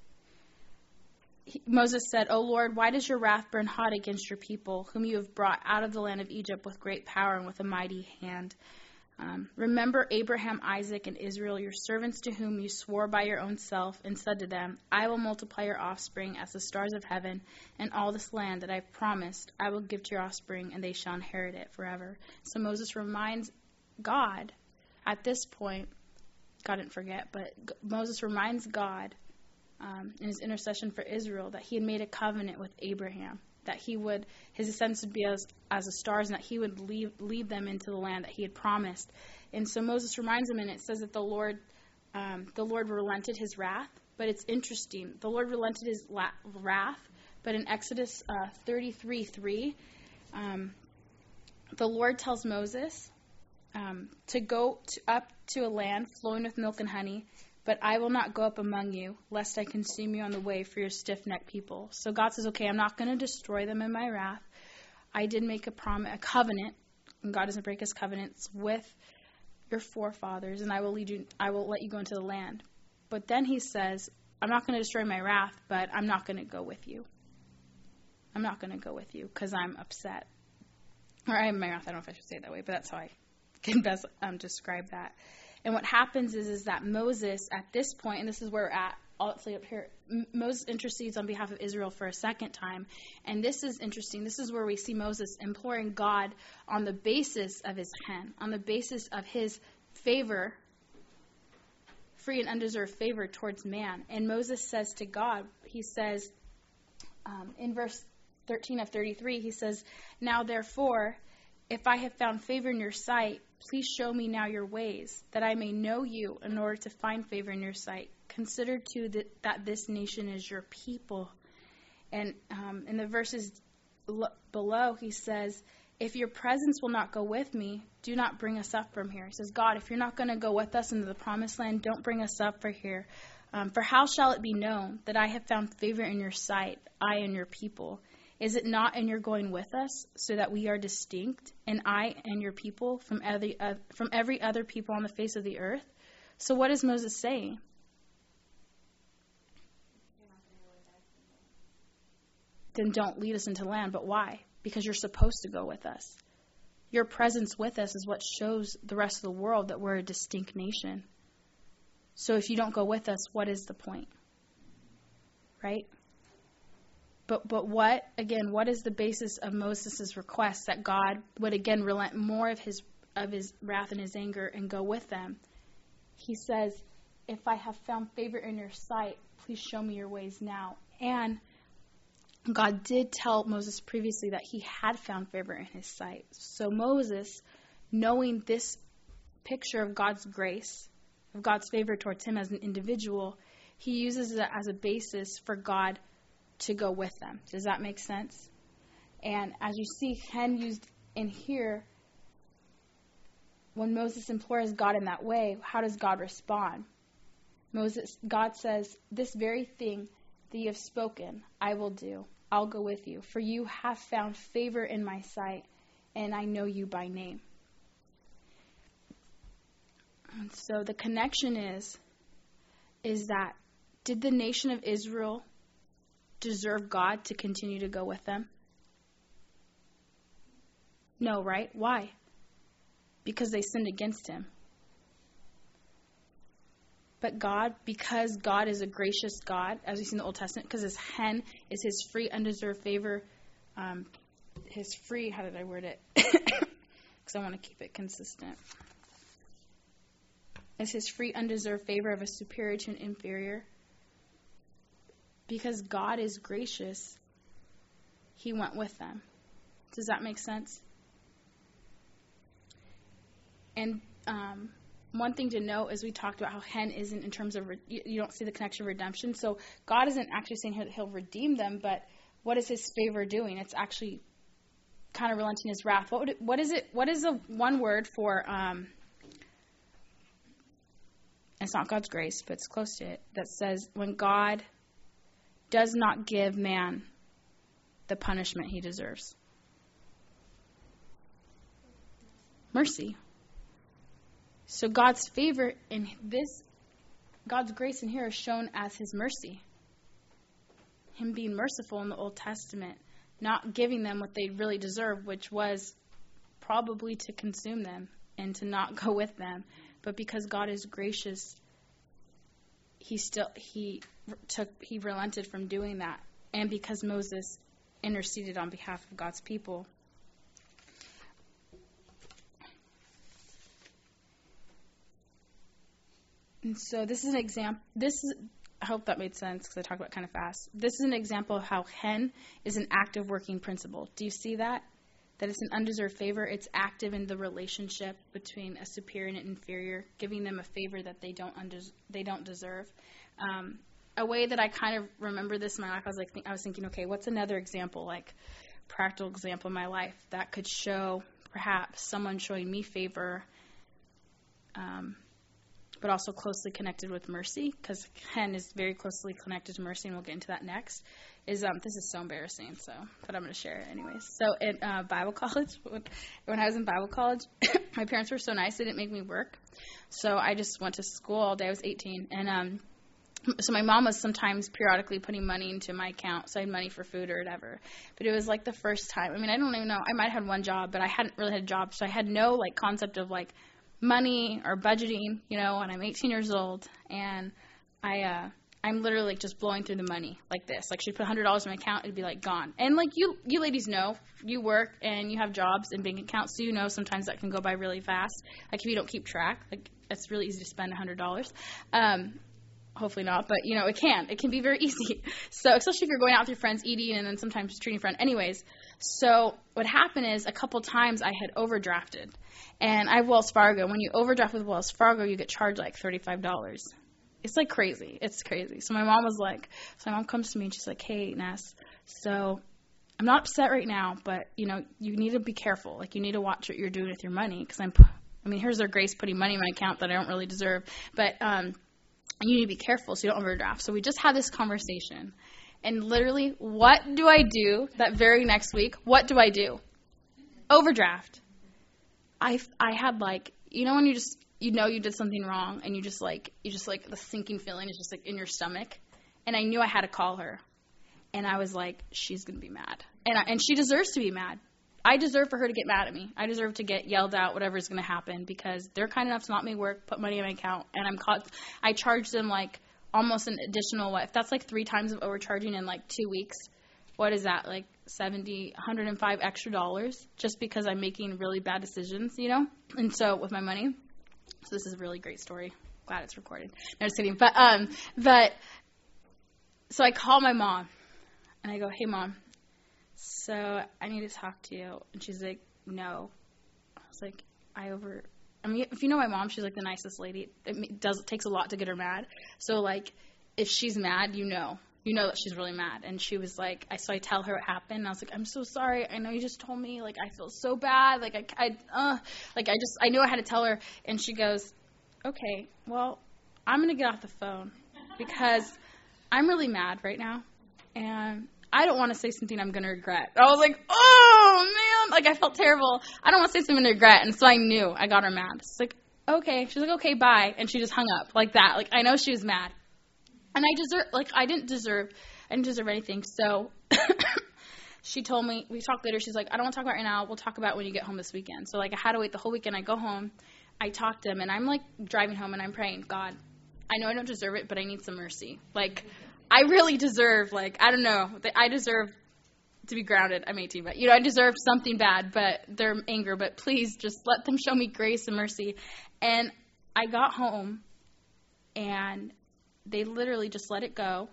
he, Moses said, O Lord, why does your wrath burn hot against your people, whom you have brought out of the land of Egypt with great power and with a mighty hand? Um, remember Abraham, Isaac, and Israel, your servants to whom you swore by your own self, and said to them, I will multiply your offspring as the stars of heaven, and all this land that I have promised I will give to your offspring, and they shall inherit it forever. So Moses reminds God, at this point, God didn't forget, but G- Moses reminds God um, in his intercession for Israel that he had made a covenant with Abraham, that he would, his descendants would be as, as the stars, and that he would lead, lead them into the land that he had promised. And so Moses reminds him, and it says that the Lord, um, the Lord relented his wrath. But it's interesting. The Lord relented his la- wrath, but in Exodus uh, thirty-three three, um, the Lord tells Moses um, to go to, up to a land flowing with milk and honey, but I will not go up among you, lest I consume you on the way for your stiff-necked people. So God says, okay, I'm not going to destroy them in my wrath. I did make a promise, a covenant, and God doesn't break his covenants, with your forefathers, and I will lead you, I will let you go into the land. But then he says, I'm not going to destroy my wrath, but I'm not going to go with you. I'm not going to go with you because I'm upset. Or I have my wrath, I don't know if I should say it that way, but that's how I can best um, describe that. And what happens is, is that Moses, at this point, and this is where we're at, all the way up here, M- Moses intercedes on behalf of Israel for a second time. And this is interesting. This is where we see Moses imploring God on the basis of his chen, on the basis of his favor free and undeserved favor towards man. And Moses says to God, he says um, in verse thirteen of thirty-three, he says, "Now therefore, if I have found favor in your sight, please show me now your ways, that I may know you in order to find favor in your sight. Consider too that, that this nation is your people." And um, in the verses l- below, he says, "If your presence will not go with me, do not bring us up from here." He says, God, if you're not going to go with us into the promised land, don't bring us up from here. Um, For how shall it be known that I have found favor in your sight, I and your people? Is it not in your going with us, so that we are distinct, and I and your people from every, uh, from every other people on the face of the earth? So what is Moses saying? Then don't lead us into land. But why? Because you're supposed to go with us. Your presence with us is what shows the rest of the world that we're a distinct nation. So if you don't go with us, what is the point? Right? But but what, again, what is the basis of Moses' request that God would again relent more of his of his wrath and his anger and go with them? He says, "If I have found favor in your sight, please show me your ways now." And God did tell Moses previously that he had found favor in his sight. So Moses, knowing this picture of God's grace, of God's favor towards him as an individual, he uses it as a basis for God to go with them. Does that make sense? And as you see, Hen used in here, when Moses implores God in that way, how does God respond? Moses, God says, "This very thing that you have spoken, I will do. I'll go with you, for you have found favor in my sight, and I know you by name." And so the connection is, is that did the nation of Israel deserve God to continue to go with them? No, right? Why? Because they sinned against him. But God, because God is a gracious God, as we see in the Old Testament, because his hen is his free, undeserved favor, um, his free, how did I word it? Because I want to keep it consistent. It's his free, undeserved favor of a superior to an inferior. Because God is gracious, he went with them. Does that make sense? And um, one thing to note is we talked about how Hen isn't in terms of, re- you, you don't see the connection of redemption. So God isn't actually saying here that he'll redeem them, but what is his favor doing? It's actually kind of relenting his wrath. What would it, what is it? What is the one word for, um, it's not God's grace, but it's close to it, that says when God does not give man the punishment he deserves? Mercy. So God's favor in this, God's grace in here is shown as his mercy. Him being merciful in the Old Testament, not giving them what they really deserve, which was probably to consume them and to not go with them. But because God is gracious, he still he took he relented from doing that. And because Moses interceded on behalf of God's people. And so this is an example. This is, I hope that made sense because I talked about it kind of fast. This is an example of how Hen is an active working principle. Do you see that? That it's an undeserved favor. It's active in the relationship between a superior and an inferior, giving them a favor that they don't undes- they don't deserve. Um, a way that I kind of remember this in my life, I was like, I was thinking, okay, what's another example, like practical example in my life that could show perhaps someone showing me favor, um, but also closely connected with mercy, because Hen is very closely connected to mercy, and we'll get into that next. Is um this is so embarrassing, so but I'm going to share it anyways. So in uh, Bible college, when, when I was in Bible college, my parents were so nice they didn't make me work, so I just went to school all day. I was eighteen, and um so my mom was sometimes periodically putting money into my account, so I had money for food or whatever. But it was like the first time. I mean, I don't even know. I might have had one job, but I hadn't really had a job, so I had no like concept of like money or budgeting, you know. And I'm eighteen years old, and I uh I'm literally like just blowing through the money like this. Like she'd put one hundred dollars in my account, it'd be like gone. And like you you ladies know, you work and you have jobs and bank accounts, so you know sometimes that can go by really fast. Like if you don't keep track, like it's really easy to spend one hundred dollars. Um, hopefully not, but, you know, it can. It can be very easy. So especially if you're going out with your friends, eating, and then sometimes treating a friend. Anyways, so what happened is a couple times I had overdrafted. And I have Wells Fargo. When you overdraft with Wells Fargo, you get charged like thirty-five dollars. It's like crazy. It's crazy. So my mom was like, so my mom comes to me and she's like, hey, Ness, so I'm not upset right now, but, you know, you need to be careful. Like, you need to watch what you're doing with your money. Because I'm, I mean, here's their grace putting money in my account that I don't really deserve. But um, you need to be careful so you don't overdraft. So we just had this conversation. And literally, what do I do that very next week? What do I do? Overdraft. I, I had, like, you know when you just, you know you did something wrong, and you just, like, you just, like, the sinking feeling is just, like, in your stomach. And I knew I had to call her. And I was like, she's going to be mad. And I, and she deserves to be mad. I deserve for her to get mad at me. I deserve to get yelled at, whatever's going to happen, because they're kind enough to not make work, put money in my account, and I'm caught. I charged them, like, almost an additional, what, if that's, like, three times of overcharging in, like, two weeks, what is that, like, seventy, one hundred five extra dollars, just because I'm making really bad decisions, you know? And so, with my money, so this is a really great story. Glad it's recorded. No, just kidding. But, um, but, so I call my mom. And I go, hey, Mom, so I need to talk to you. And she's like, no. I was like, I over, I mean, if you know my mom, she's like the nicest lady. It does, it takes a lot to get her mad. So, like, if she's mad, you know. You know that she's really mad. And she was like, I so I tell her what happened. And I was like, I'm so sorry. I know you just told me. Like, I feel so bad. Like, I, I, uh, like, I just, I knew I had to tell her. And she goes, okay, well, I'm going to get off the phone because I'm really mad right now. And I don't want to say something I'm going to regret. I was like, oh, man. Like, I felt terrible. I don't want to say something to regret. And so I knew. I got her mad. She's like, okay. She's like, okay, bye. And she just hung up like that. Like, I know she was mad. And I deserve, like, I didn't deserve, I didn't deserve anything. So she told me, we talked later. She's like, I don't want to talk about it right now. We'll talk about it when you get home this weekend. So, like, I had to wait the whole weekend. I go home. I talk to him. And I'm, like, driving home. And I'm praying, God, I know I don't deserve it, but I need some mercy. Like, I really deserve, like, I don't know, I deserve to be grounded. I'm eighteen, but, you know, I deserve something bad, but their anger, but please just let them show me grace and mercy. And I got home, and they literally just let it go.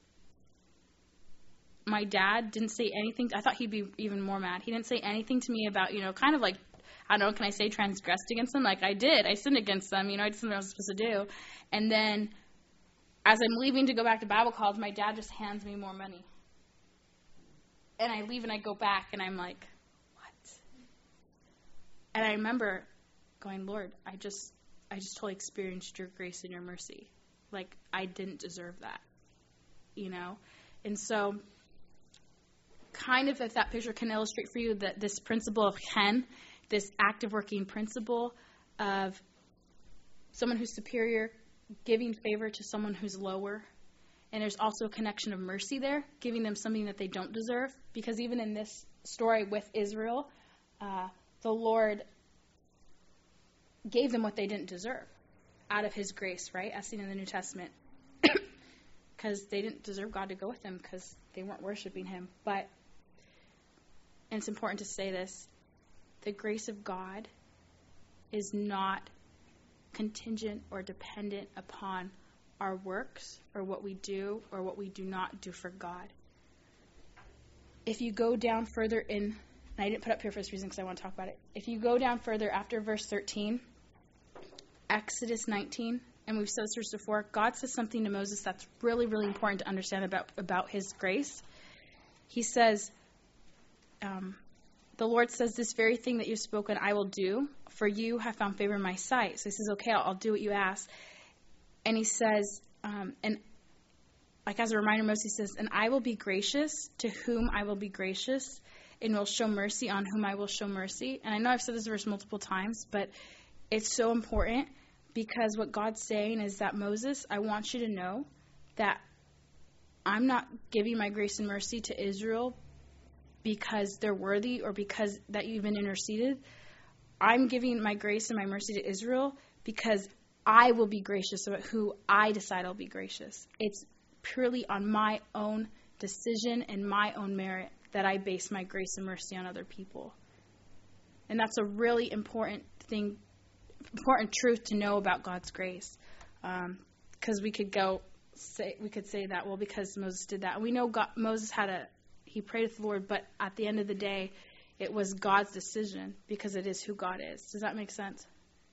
My dad didn't say anything. I thought he'd be even more mad. He didn't say anything to me about, you know, kind of like, I don't know, can I say transgressed against them? Like, I did. I sinned against them. You know, I did something I was supposed to do. And then as I'm leaving to go back to Bible college, my dad just hands me more money. And I leave and I go back and I'm like, what? And I remember going, Lord, I just I just totally experienced your grace and your mercy. Like, I didn't deserve that, you know? And so kind of if that picture can illustrate for you that this principle of chen, this active working principle of someone who's superior giving favor to someone who's lower. And there's also a connection of mercy there, giving them something that they don't deserve. Because even in this story with Israel, uh, the Lord gave them what they didn't deserve out of his grace, right? As seen in the New Testament. Because they didn't deserve God to go with them because they weren't worshiping him. But, and it's important to say this, the grace of God is not contingent or dependent upon our works or what we do or what we do not do for God. If you go down further in, and I didn't put up here for this reason because I want to talk about it. If you go down further after verse thirteen, Exodus nineteen, and we've said this before, God says something to Moses that's really, really important to understand about, about his grace. He says, um, the Lord says, this very thing that you've spoken I will do, for you have found favor in my sight. So he says, okay, I'll, I'll do what you ask. And he says, um, and like as a reminder, Moses says, and I will be gracious to whom I will be gracious, and will show mercy on whom I will show mercy. And I know I've said this verse multiple times, but it's so important because what God's saying is that, Moses, I want you to know that I'm not giving my grace and mercy to Israel because they're worthy or because that you've been interceded. I'm giving my grace and my mercy to Israel because I will be gracious about who I decide I'll be gracious. It's purely on my own decision and my own merit that I base my grace and mercy on other people. And that's a really important thing important truth to know about God's grace. Because um, we could go say we could say that well because Moses did that, and we know God, Moses had a he prayed with the Lord, but at the end of the day, it was God's decision because it is who God is. Does that make sense?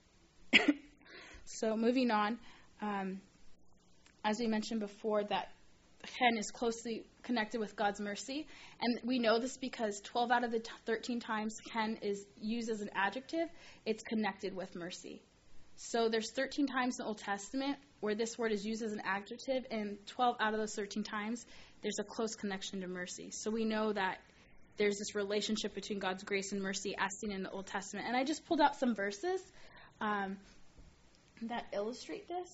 So moving on, um, as we mentioned before, that hen is closely connected with God's mercy, and we know this because twelve out of the thirteen times hen is used as an adjective, it's connected with mercy. So there's thirteen times in the Old Testament where this word is used as an adjective, and twelve out of those thirteen times, there's a close connection to mercy. So we know that there's this relationship between God's grace and mercy as seen in the Old Testament. And I just pulled out some verses um, that illustrate this.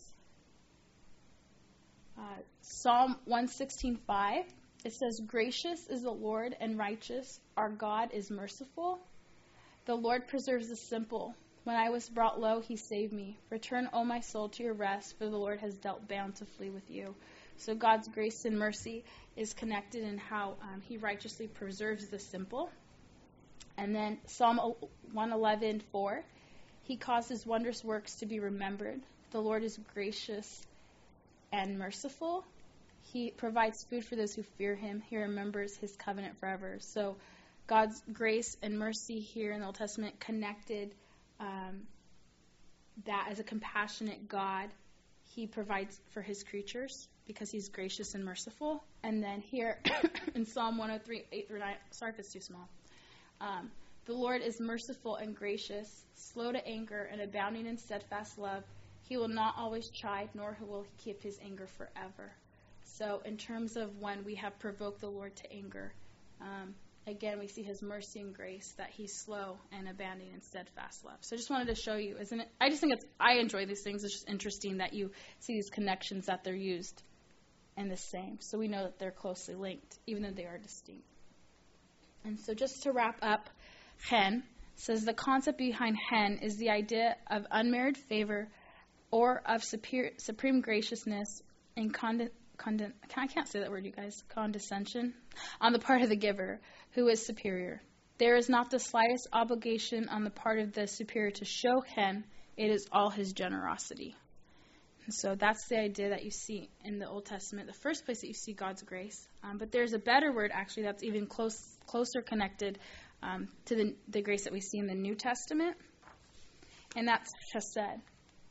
Uh, Psalm one sixteen five, it says, "Gracious is the Lord and righteous. Our God is merciful. The Lord preserves the simple. When I was brought low, he saved me. Return, O my soul, to your rest, for the Lord has dealt bountifully with you." So God's grace and mercy is connected in how um, he righteously preserves the simple. And then Psalm one eleven four, "He causes wondrous works to be remembered. The Lord is gracious and merciful. He provides food for those who fear him. He remembers his covenant forever." So God's grace and mercy here in the Old Testament connected um, that as a compassionate God, he provides for his creatures because he's gracious and merciful. And then here in Psalm one oh three, eight through nine, sorry if it's too small. Um, "The Lord is merciful and gracious, slow to anger and abounding in steadfast love. He will not always chide, nor will he keep his anger forever." So in terms of when we have provoked the Lord to anger, um, again, we see his mercy and grace, that he's slow and abounding in steadfast love. So I just wanted to show you, isn't it? I just think it's, I enjoy these things. It's just interesting that you see these connections, that they're used and the same. So we know that they're closely linked, even though they are distinct. And so just to wrap up, hen says the concept behind hen is the idea of unmerited favor or of superior, supreme graciousness and conden, conden, I can't say that word, you guys, condescension on the part of the giver, who is superior. There is not the slightest obligation on the part of the superior to show hen. It is all his generosity. And so that's the idea that you see in the Old Testament, the first place that you see God's grace. Um, but there's a better word, actually, that's even close, closer connected um, to the, the grace that we see in the New Testament, and that's chesed.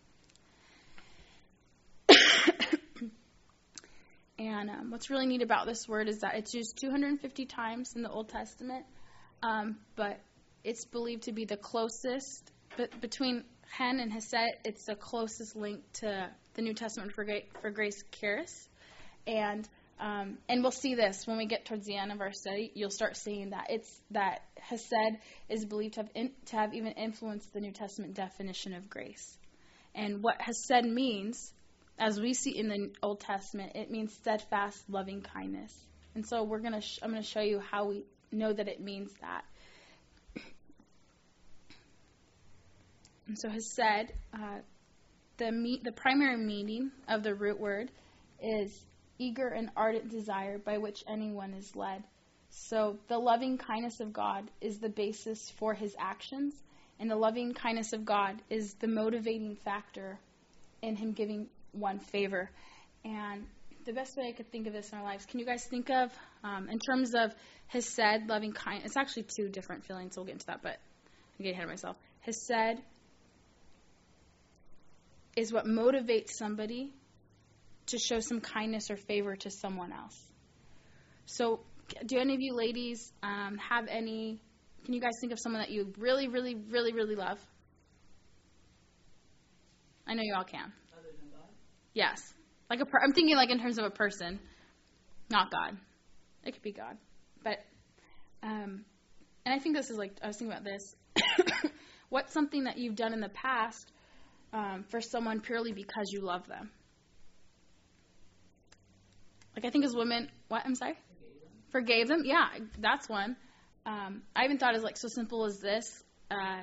And um, what's really neat about this word is that it's used two hundred fifty times in the Old Testament, um, but it's believed to be the closest, but between hen and hesed, it's the closest link to the New Testament for, for grace, charis. And um, and we'll see this when we get towards the end of our study. You'll start seeing that it's that hesed is believed to have in, to have even influenced the New Testament definition of grace. And what hesed means, as we see in the Old Testament, it means steadfast, loving kindness. And so we're gonna sh- I'm going to show you how we know that it means that. And so hesed, uh, the me- the primary meaning of the root word is eager and ardent desire by which anyone is led. So the loving kindness of God is the basis for his actions, and the loving kindness of God is the motivating factor in him giving one favor. And the best way I could think of this in our lives, can you guys think of, um, in terms of hesed, loving kindness, it's actually two different feelings, so we'll get into that, but I'm getting ahead of myself. Hesed is what motivates somebody to show some kindness or favor to someone else. So do any of you ladies um, have any, can you guys think of someone that you really, really, really, really love? I know you all can. Other than God? Yes. Like a per- I'm thinking like in terms of a person, not God. It could be God. But, um, and I think this is like, I was thinking about this. What's something that you've done in the past um, for someone purely because you love them? Like I think as women, what, I'm sorry? Forgave them. Forgave them? Yeah, that's one. Um, I even thought it was like so simple as this. Uh,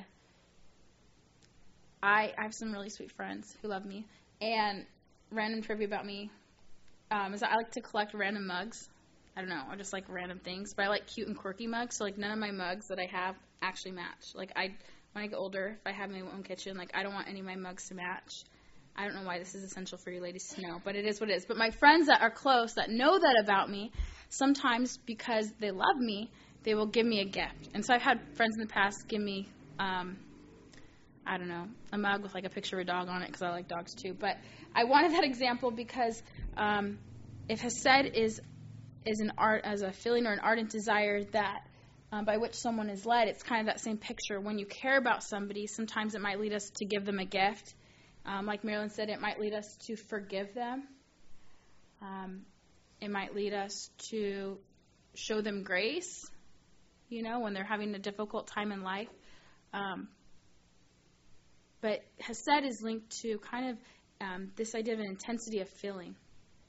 I, I have some really sweet friends who love me. And random trivia about me um, is that I like to collect random mugs. I don't know, I just like random things. But I like cute and quirky mugs. So like none of my mugs that I have actually match. Like I when I get older, if I have my own kitchen, like I don't want any of my mugs to match. I don't know why this is essential for you ladies to know, but it is what it is. But my friends that are close, that know that about me, sometimes because they love me, they will give me a gift. And so I've had friends in the past give me, um, I don't know, a mug with like a picture of a dog on it because I like dogs too. But I wanted that example because um, if Hesed is is an art as a feeling or an ardent desire that um, by which someone is led, it's kind of that same picture. When you care about somebody, sometimes it might lead us to give them a gift. Um, like Marilyn said, it might lead us to forgive them. Um, it might lead us to show them grace, you know, when they're having a difficult time in life. Um, but Hesed is linked to kind of um, this idea of an intensity of feeling.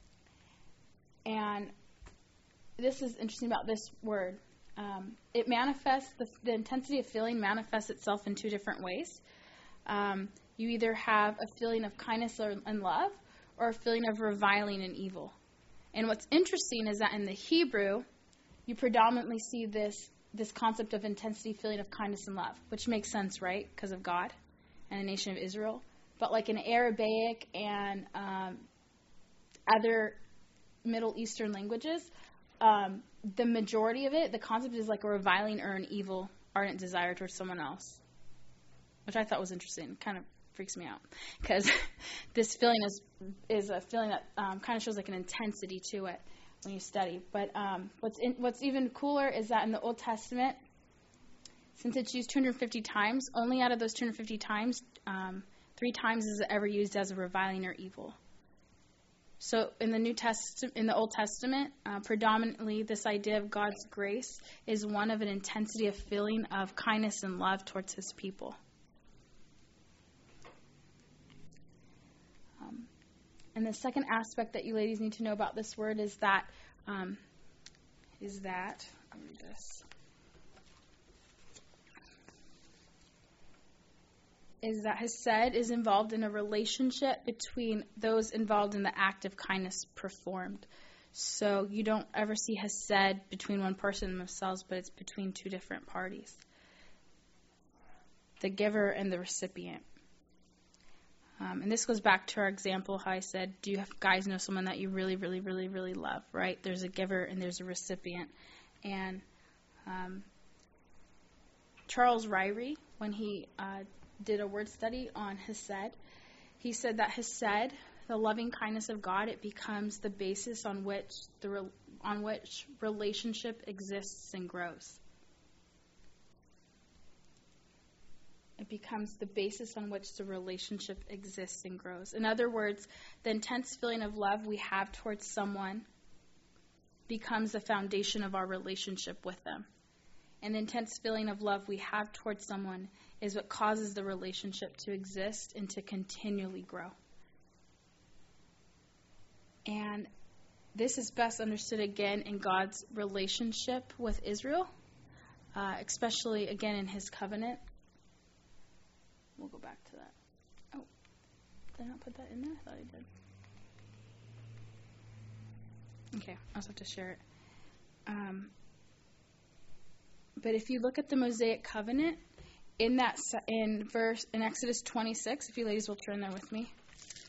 And this is interesting about this word. Um, it manifests, the, the intensity of feeling manifests itself in two different ways. Um, you either have a feeling of kindness or, and love, or a feeling of reviling and evil. And what's interesting is that in the Hebrew, you predominantly see this this concept of intensity, feeling of kindness and love, which makes sense, right, because of God and the nation of Israel. But like in Arabic and um, other Middle Eastern languages, um, the majority of it, the concept is like a reviling or an evil, ardent desire towards someone else, which I thought was interesting. Kind of freaks me out because this feeling is is a feeling that um, kind of shows like an intensity to it when you study. But um, what's in, what's even cooler is that in the Old Testament, since it's used two hundred fifty times, only out of those two hundred fifty times, um, three times is it ever used as a reviling or evil. So in the New Testament, in the Old Testament, uh, predominantly this idea of God's grace is one of an intensity of feeling of kindness and love towards His people. Um, and the second aspect that you ladies need to know about this word is that, um, is that, let me read this. is that Hesed is involved in a relationship between those involved in the act of kindness performed. So you don't ever see Hesed between one person and themselves, but it's between two different parties. The giver and the recipient. Um, and this goes back to our example, how I said, do you have, guys know someone that you really, really, really, really love, right? There's a giver and there's a recipient. And um, Charles Ryrie, when he uh, did a word study on Hesed, he said that Hesed, the loving kindness of God, it becomes the basis on which the re- on which relationship exists and grows. It becomes the basis on which the relationship exists and grows. In other words, the intense feeling of love we have towards someone becomes the foundation of our relationship with them. And the intense feeling of love we have towards someone is what causes the relationship to exist and to continually grow. And this is best understood again in God's relationship with Israel, uh, especially again in His covenant. We'll go back to that. Oh, did I not put that in there? I thought I did. Okay, I'll just have to share it. Um, but if you look at the Mosaic covenant, in that in verse in Exodus twenty-six, if you ladies will turn there with me.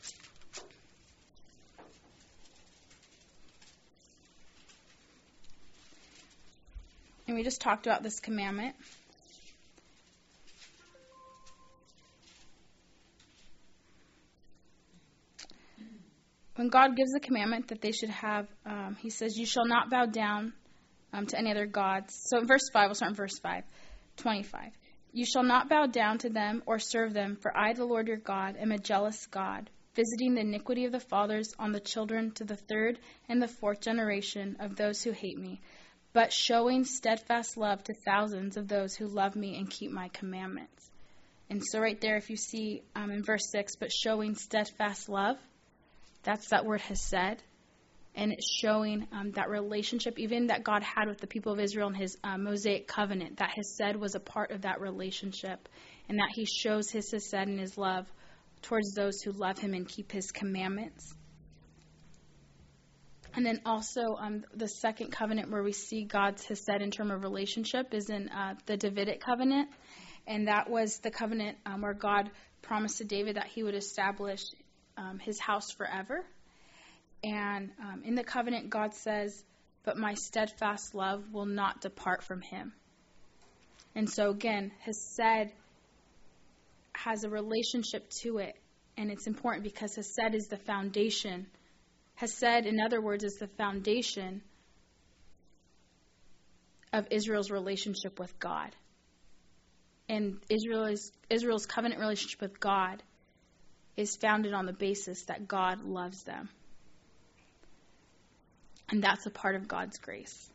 And we just talked about this commandment. When God gives a commandment that they should have, um, He says, you shall not bow down um, to any other gods. So in verse five, we'll start in verse five, twenty-five. You shall not bow down to them or serve them, for I, the Lord your God, am a jealous God, visiting the iniquity of the fathers on the children to the third and the fourth generation of those who hate me, but showing steadfast love to thousands of those who love me and keep my commandments. And so right there, if you see um, in verse six, but showing steadfast love, that's that word Hesed, and it's showing um, that relationship, even that God had with the people of Israel in His uh, Mosaic covenant, that Hesed was a part of that relationship, and that He shows His Hesed and His love towards those who love Him and keep His commandments. And then also um, the second covenant where we see God's Hesed in terms of relationship is in uh, the Davidic covenant. And that was the covenant um, where God promised to David that he would establish um, his house forever. And um, in the covenant, God says, but my steadfast love will not depart from him. And so again, Hesed has a relationship to it. And it's important because Hesed is the foundation. Hesed, in other words, is the foundation of Israel's relationship with God. And Israel's, Israel's covenant relationship with God is founded on the basis that God loves them. And that's a part of God's grace.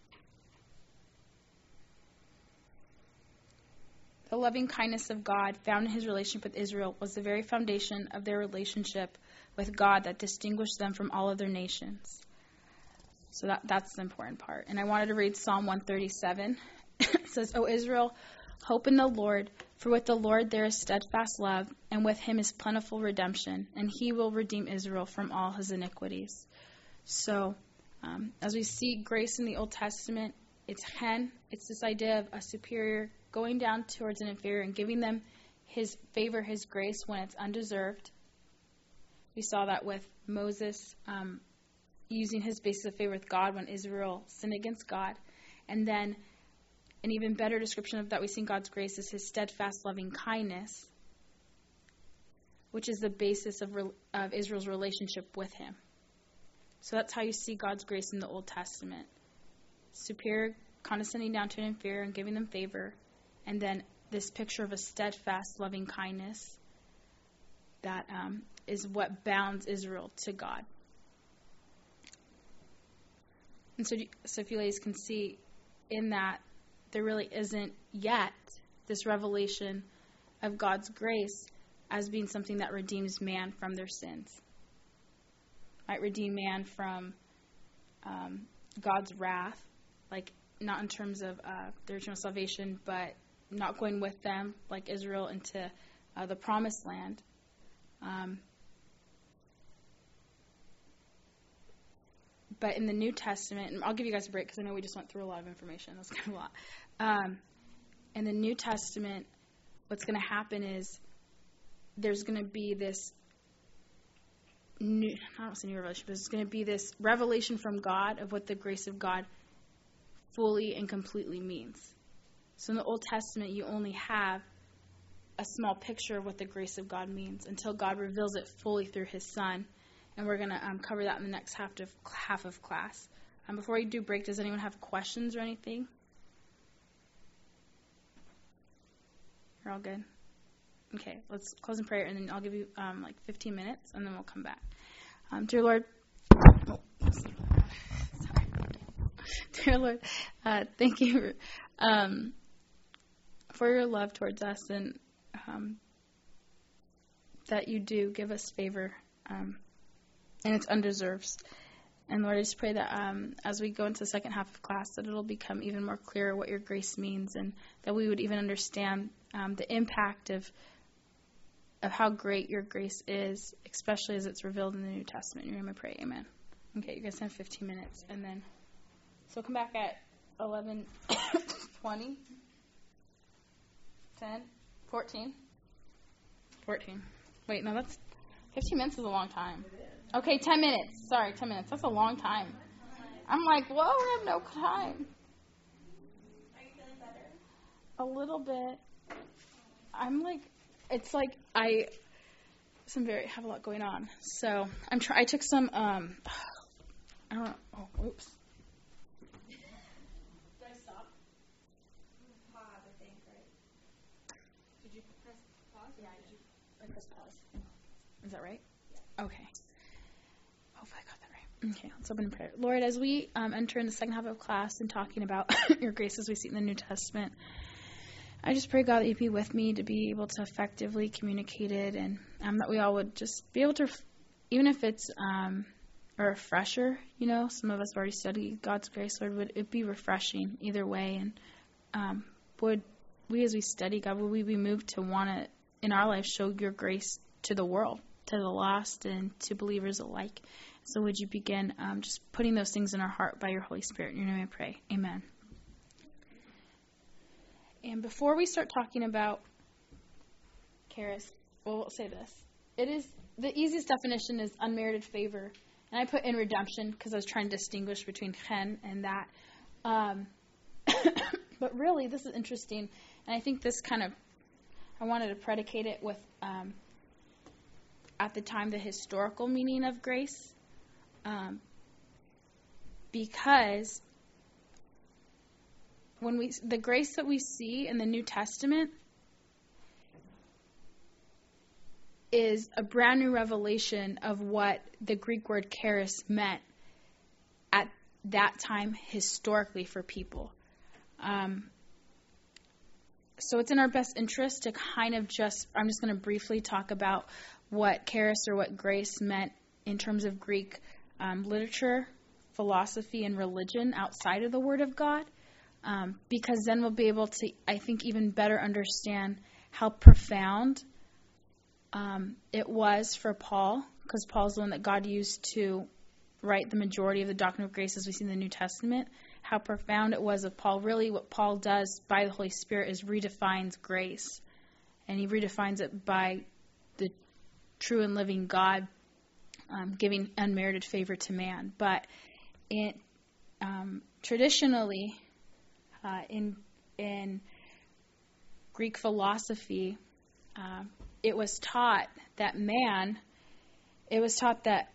The loving kindness of God found in his relationship with Israel was the very foundation of their relationship with God that distinguished them from all other nations. So that, that's the important part. And I wanted to read Psalm one thirty-seven. It says, O Israel, hope in the Lord, for with the Lord there is steadfast love, and with him is plentiful redemption, and he will redeem Israel from all his iniquities. So, um, as we see grace in the Old Testament, it's hen, it's this idea of a superior going down towards an inferior and giving them his favor, his grace when it's undeserved. We saw that with Moses um, using his basis of favor with God when Israel sinned against God. And then an even better description of that we see in God's grace is his steadfast loving kindness, which is the basis of, re- of Israel's relationship with him. So that's how you see God's grace in the Old Testament. Superior condescending down to an inferior and giving them favor. And then this picture of a steadfast loving kindness that um, is what bounds Israel to God. And so, so if you ladies can see in that, there really isn't yet this revelation of God's grace as being something that redeems man from their sins. Might redeem man from um, God's wrath, like not in terms of uh, their eternal salvation, but not going with them, like Israel, into uh, the promised land. Um, but in the New Testament, and I'll give you guys a break because I know we just went through a lot of information. That's kind of a lot. Um, in the New Testament, what's going to happen is there's going to be this new, I don't say new revelation, but there's going to be this revelation from God of what the grace of God fully and completely means. So in the Old Testament, you only have a small picture of what the grace of God means until God reveals it fully through his Son. And we're going to um, cover that in the next half of, half of class. Um, before we do break, does anyone have questions or anything? You're all good? Okay, let's close in prayer, and then I'll give you um, like fifteen minutes, and then we'll come back. Um, dear Lord, oh, sorry. Dear Lord, uh, thank you um, for your love towards us, and um, that you do give us favor, um, and it's undeserved. And Lord, I just pray that um, as we go into the second half of class, that it'll become even more clear what your grace means, and that we would even understand um, the impact of of how great your grace is, especially as it's revealed in the New Testament. In your name I pray, amen. Okay, you guys have fifteen minutes, and then, so come back at eleven twenty, ten, fourteen, fourteen. Wait, no, that's, fifteen minutes is a long time. Okay, ten minutes. Sorry, ten minutes. That's a long time. I'm like, whoa, I have no time. Are you feeling better? A little bit. I'm like, it's like I some very have a lot going on. So I'm try. I took some. Um, I don't know. Oh, oops. Did I stop? Pause, I think, right? Did you press pause? Yeah, I did. I press pause. Is that right? Yeah. Okay. Hopefully I got that right. Okay, let's open in prayer. Lord, as we um, enter in the second half of class and talking about your grace as we see in the New Testament, I just pray, God, that you be with me to be able to effectively communicate it, and um, that we all would just be able to, even if it's um, a refresher, you know, some of us have already studied God's grace, Lord, would it be refreshing either way, and um, would we, as we study, God, would we be moved to want to, in our life, show your grace to the world, to the lost, and to believers alike. So would you begin um, just putting those things in our heart by your Holy Spirit. In your name I pray. Amen. And before we start talking about charis, well, we'll say this. It is, the easiest definition is unmerited favor. And I put in redemption because I was trying to distinguish between chen and that. Um, but really, this is interesting. And I think this kind of, I wanted to predicate it with, um, at the time, the historical meaning of grace. Um, because when we, the grace that we see in the New Testament is a brand new revelation of what the Greek word charis meant at that time historically for people. Um, so it's in our best interest to kind of just, I'm just going to briefly talk about what charis or what grace meant in terms of Greek um, literature, philosophy, and religion outside of the Word of God, um, because then we'll be able to, I think, even better understand how profound Um, it was for Paul, because Paul's the one that God used to write the majority of the doctrine of grace as we see in the New Testament, how profound it was of Paul. Really what Paul does by the Holy Spirit is redefines grace, and he redefines it by the true and living God um, giving unmerited favor to man. But it, um, traditionally, uh, in, in Greek philosophy, uh, it was taught that man, it was taught that,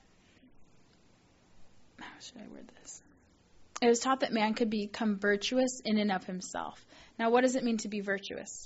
how should I word this? It was taught that man could become virtuous in and of himself. Now, what does it mean to be virtuous?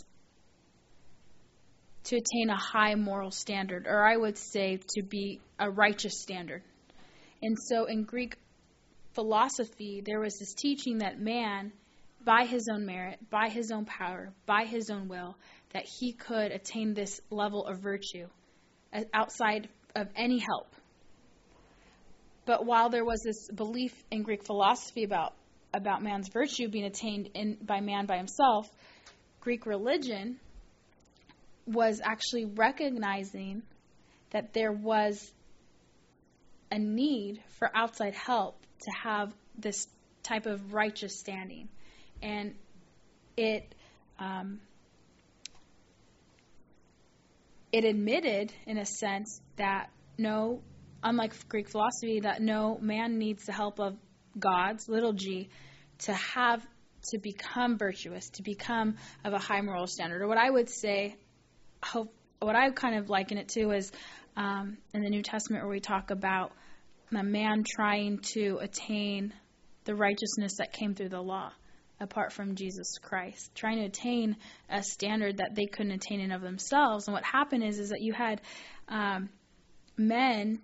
To attain a high moral standard, or I would say to be a righteous standard. And so in Greek philosophy, there was this teaching that man, by his own merit, by his own power, by his own will, that he could attain this level of virtue outside of any help. But while there was this belief in Greek philosophy about, about man's virtue being attained in, by man by himself, Greek religion was actually recognizing that there was a need for outside help to have this type of righteous standing. And it um, it admitted, in a sense, that no, unlike Greek philosophy, that no man needs the help of God's, little g, to have, to become virtuous, to become of a high moral standard. Or what I would say, hope, what I kind of liken it to is um, in the New Testament where we talk about a man trying to attain the righteousness that came through the law, apart from Jesus Christ, trying to attain a standard that they couldn't attain in of themselves. And what happened is, is that you had um, men,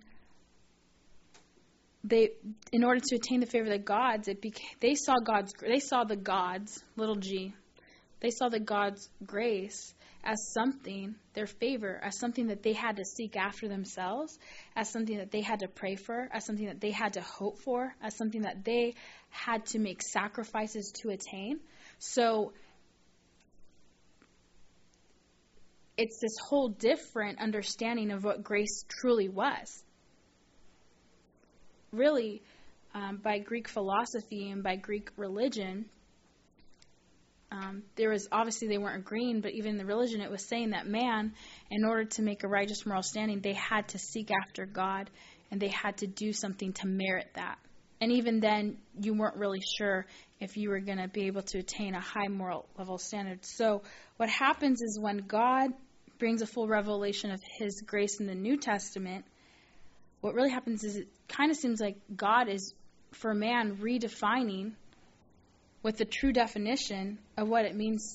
they, in order to attain the favor of the gods, it became, they saw God's, they saw the gods, little g, they saw the God's grace as something, their favor, as something that they had to seek after themselves, as something that they had to pray for, as something that they had to hope for, as something that they had to make sacrifices to attain. So it's this whole different understanding of what grace truly was. Really, um, by Greek philosophy and by Greek religion, Um, there was, obviously they weren't agreeing, but even in the religion it was saying that man, in order to make a righteous moral standing, they had to seek after God, and they had to do something to merit that. And even then, you weren't really sure if you were going to be able to attain a high moral level standard. So what happens is when God brings a full revelation of his grace in the New Testament, what really happens is it kind of seems like God is, for man, redefining with the true definition of what it means,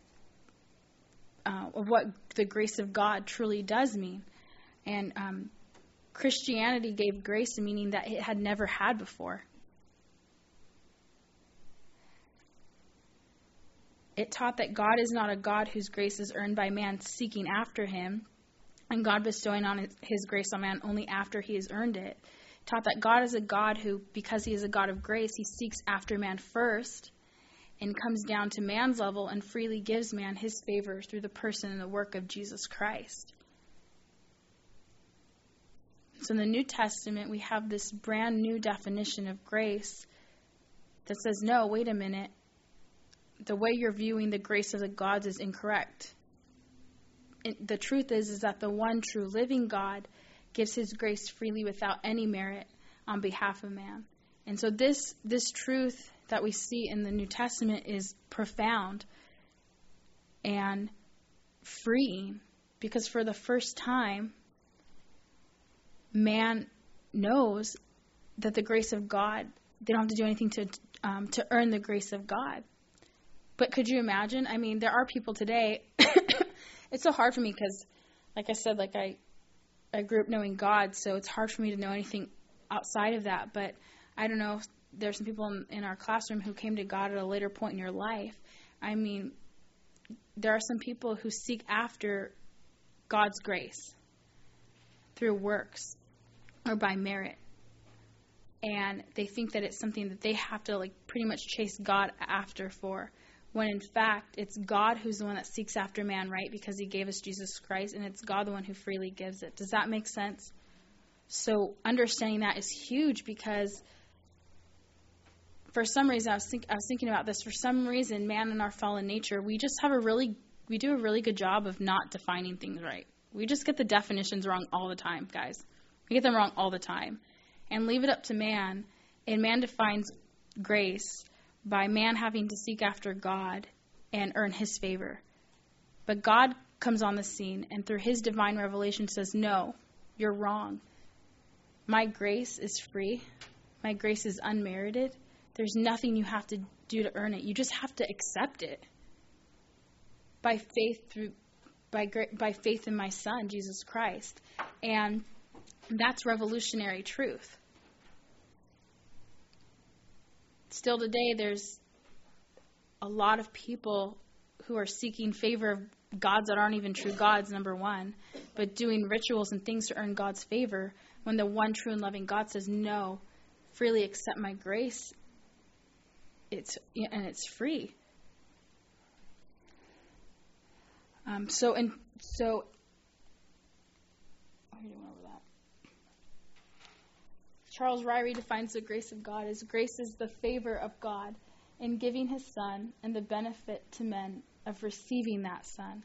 uh, of what the grace of God truly does mean. And um, Christianity gave grace a meaning that it had never had before. It taught that God is not a God whose grace is earned by man seeking after him, and God bestowing on his grace on man only after he has earned it. Taught that God is a God who, because he is a God of grace, he seeks after man first and comes down to man's level and freely gives man his favor through the person and the work of Jesus Christ. So in the New Testament, we have this brand new definition of grace that says, no, wait a minute. the way you're viewing the grace of the gods is incorrect. It, the truth is, is that the one true living God gives his grace freely without any merit on behalf of man. And so this this truth that we see in the New Testament is profound and freeing, because for the first time, man knows that the grace of God, they don't have to do anything to um, to earn the grace of God. But could you imagine? I mean, there are people today, it's so hard for me because, like I said, like I, I grew up knowing God, so it's hard for me to know anything outside of that. But I don't know, there's some people in, in our classroom who came to God at a later point in your life. I mean, there are some people who seek after God's grace through works or by merit. And they think that it's something that they have to like pretty much chase God after for, when in fact it's God who's the one that seeks after man, right? Because he gave us Jesus Christ, and it's God the one who freely gives it. Does that make sense? So understanding that is huge, because for some reason, I was, think, I was thinking about this, for some reason, man in our fallen nature, we just have a really, we do a really good job of not defining things right. We just get the definitions wrong all the time, guys. We get them wrong all the time. And leave it up to man, and man defines grace by man having to seek after God and earn his favor. But God comes on the scene, and through his divine revelation says, no, you're wrong. My grace is free. My grace is unmerited. There's nothing you have to do to earn it. You just have to accept it by faith through by by faith in my Son, Jesus Christ. And that's revolutionary truth. Still today, there's a lot of people who are seeking favor of gods that aren't even true gods, number one, but doing rituals and things to earn God's favor, when the one true and loving God says, no, freely accept my grace, it's and it's free. Um, so, and so, I already went over that. Charles Ryrie defines the grace of God as grace is the favor of God in giving his Son and the benefit to men of receiving that Son.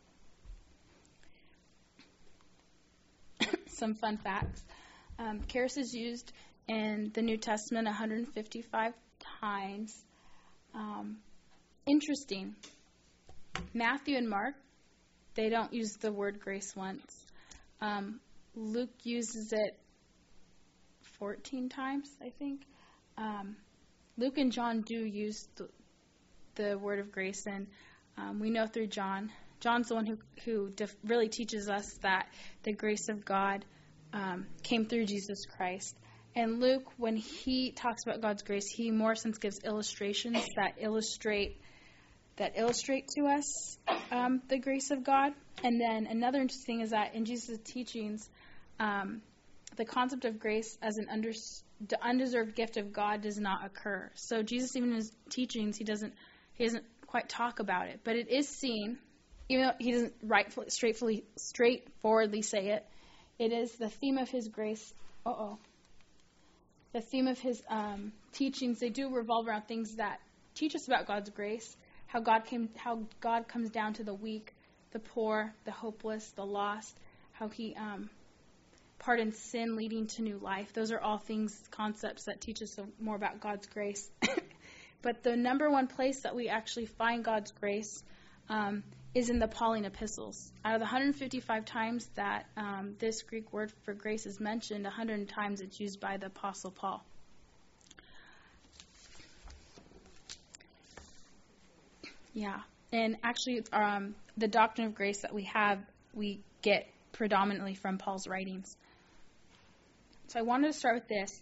Some fun facts. Um, charis is used in the New Testament one hundred fifty-five times. Um, interesting. Matthew and Mark, they don't use the word grace once. Um, Luke uses it fourteen times, I think. Um, Luke and John do use the, the word of grace, and um, we know through John. John's the one who, who def- really teaches us that the grace of God um, came through Jesus Christ. And Luke, when he talks about God's grace, he more sense gives illustrations that illustrate that illustrate to us um, the grace of God. And then another interesting thing is that in Jesus' teachings, um, the concept of grace as an under, the undeserved gift of God does not occur. So Jesus, even in his teachings, he doesn't he doesn't quite talk about it, but it is seen, even though he doesn't rightfully, straightforwardly, straightforwardly say it. It is the theme of his grace. Uh oh. The theme of his um, teachings, they do revolve around things that teach us about God's grace, how God came, how God comes down to the weak, the poor, the hopeless, the lost, how he um, pardons sin, leading to new life. Those are all things, concepts that teach us more about God's grace. But the number one place that we actually find God's grace um, is in the Pauline epistles. Out of the one hundred fifty-five times that um, this Greek word for grace is mentioned, one hundred times it's used by the Apostle Paul. Yeah, and actually um, the doctrine of grace that we have, we get predominantly from Paul's writings. So I wanted to start with this.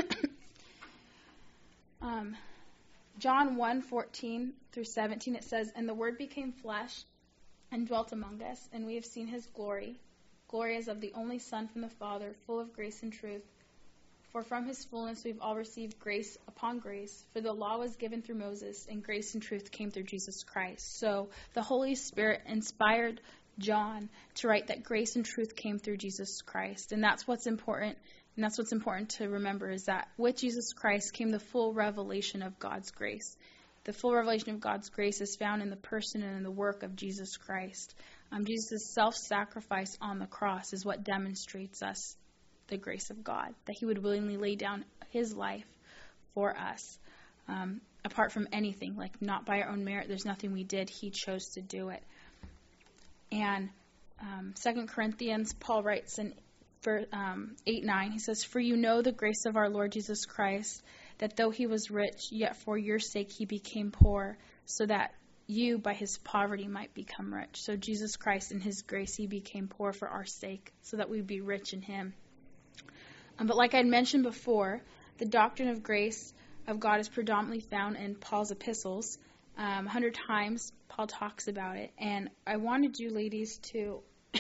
um, John one fourteen through seventeen, it says, "And the Word became flesh and dwelt among us, and we have seen his glory. Glory as of the only Son from the Father, full of grace and truth. For from his fullness we've all received grace upon grace. For the law was given through Moses, and grace and truth came through Jesus Christ." So the Holy Spirit inspired John to write that grace and truth came through Jesus Christ. And that's what's important. And that's what's important to remember, is that with Jesus Christ came the full revelation of God's grace. The full revelation of God's grace is found in the person and in the work of Jesus Christ. Um, Jesus' self-sacrifice on the cross is what demonstrates us the grace of God, that he would willingly lay down his life for us. Um, apart from anything, like not by our own merit, there's nothing we did. He chose to do it. And um, Second Corinthians, Paul writes in for, um, eight nine, he says, "For you know the grace of our Lord Jesus Christ, that though he was rich, yet for your sake he became poor, so that you by his poverty might become rich." So Jesus Christ, in his grace, he became poor for our sake, so that we'd be rich in him. Um, but like I had mentioned before, the doctrine of grace of God is predominantly found in Paul's epistles. Um, a hundred times Paul talks about it. And I wanted you ladies to...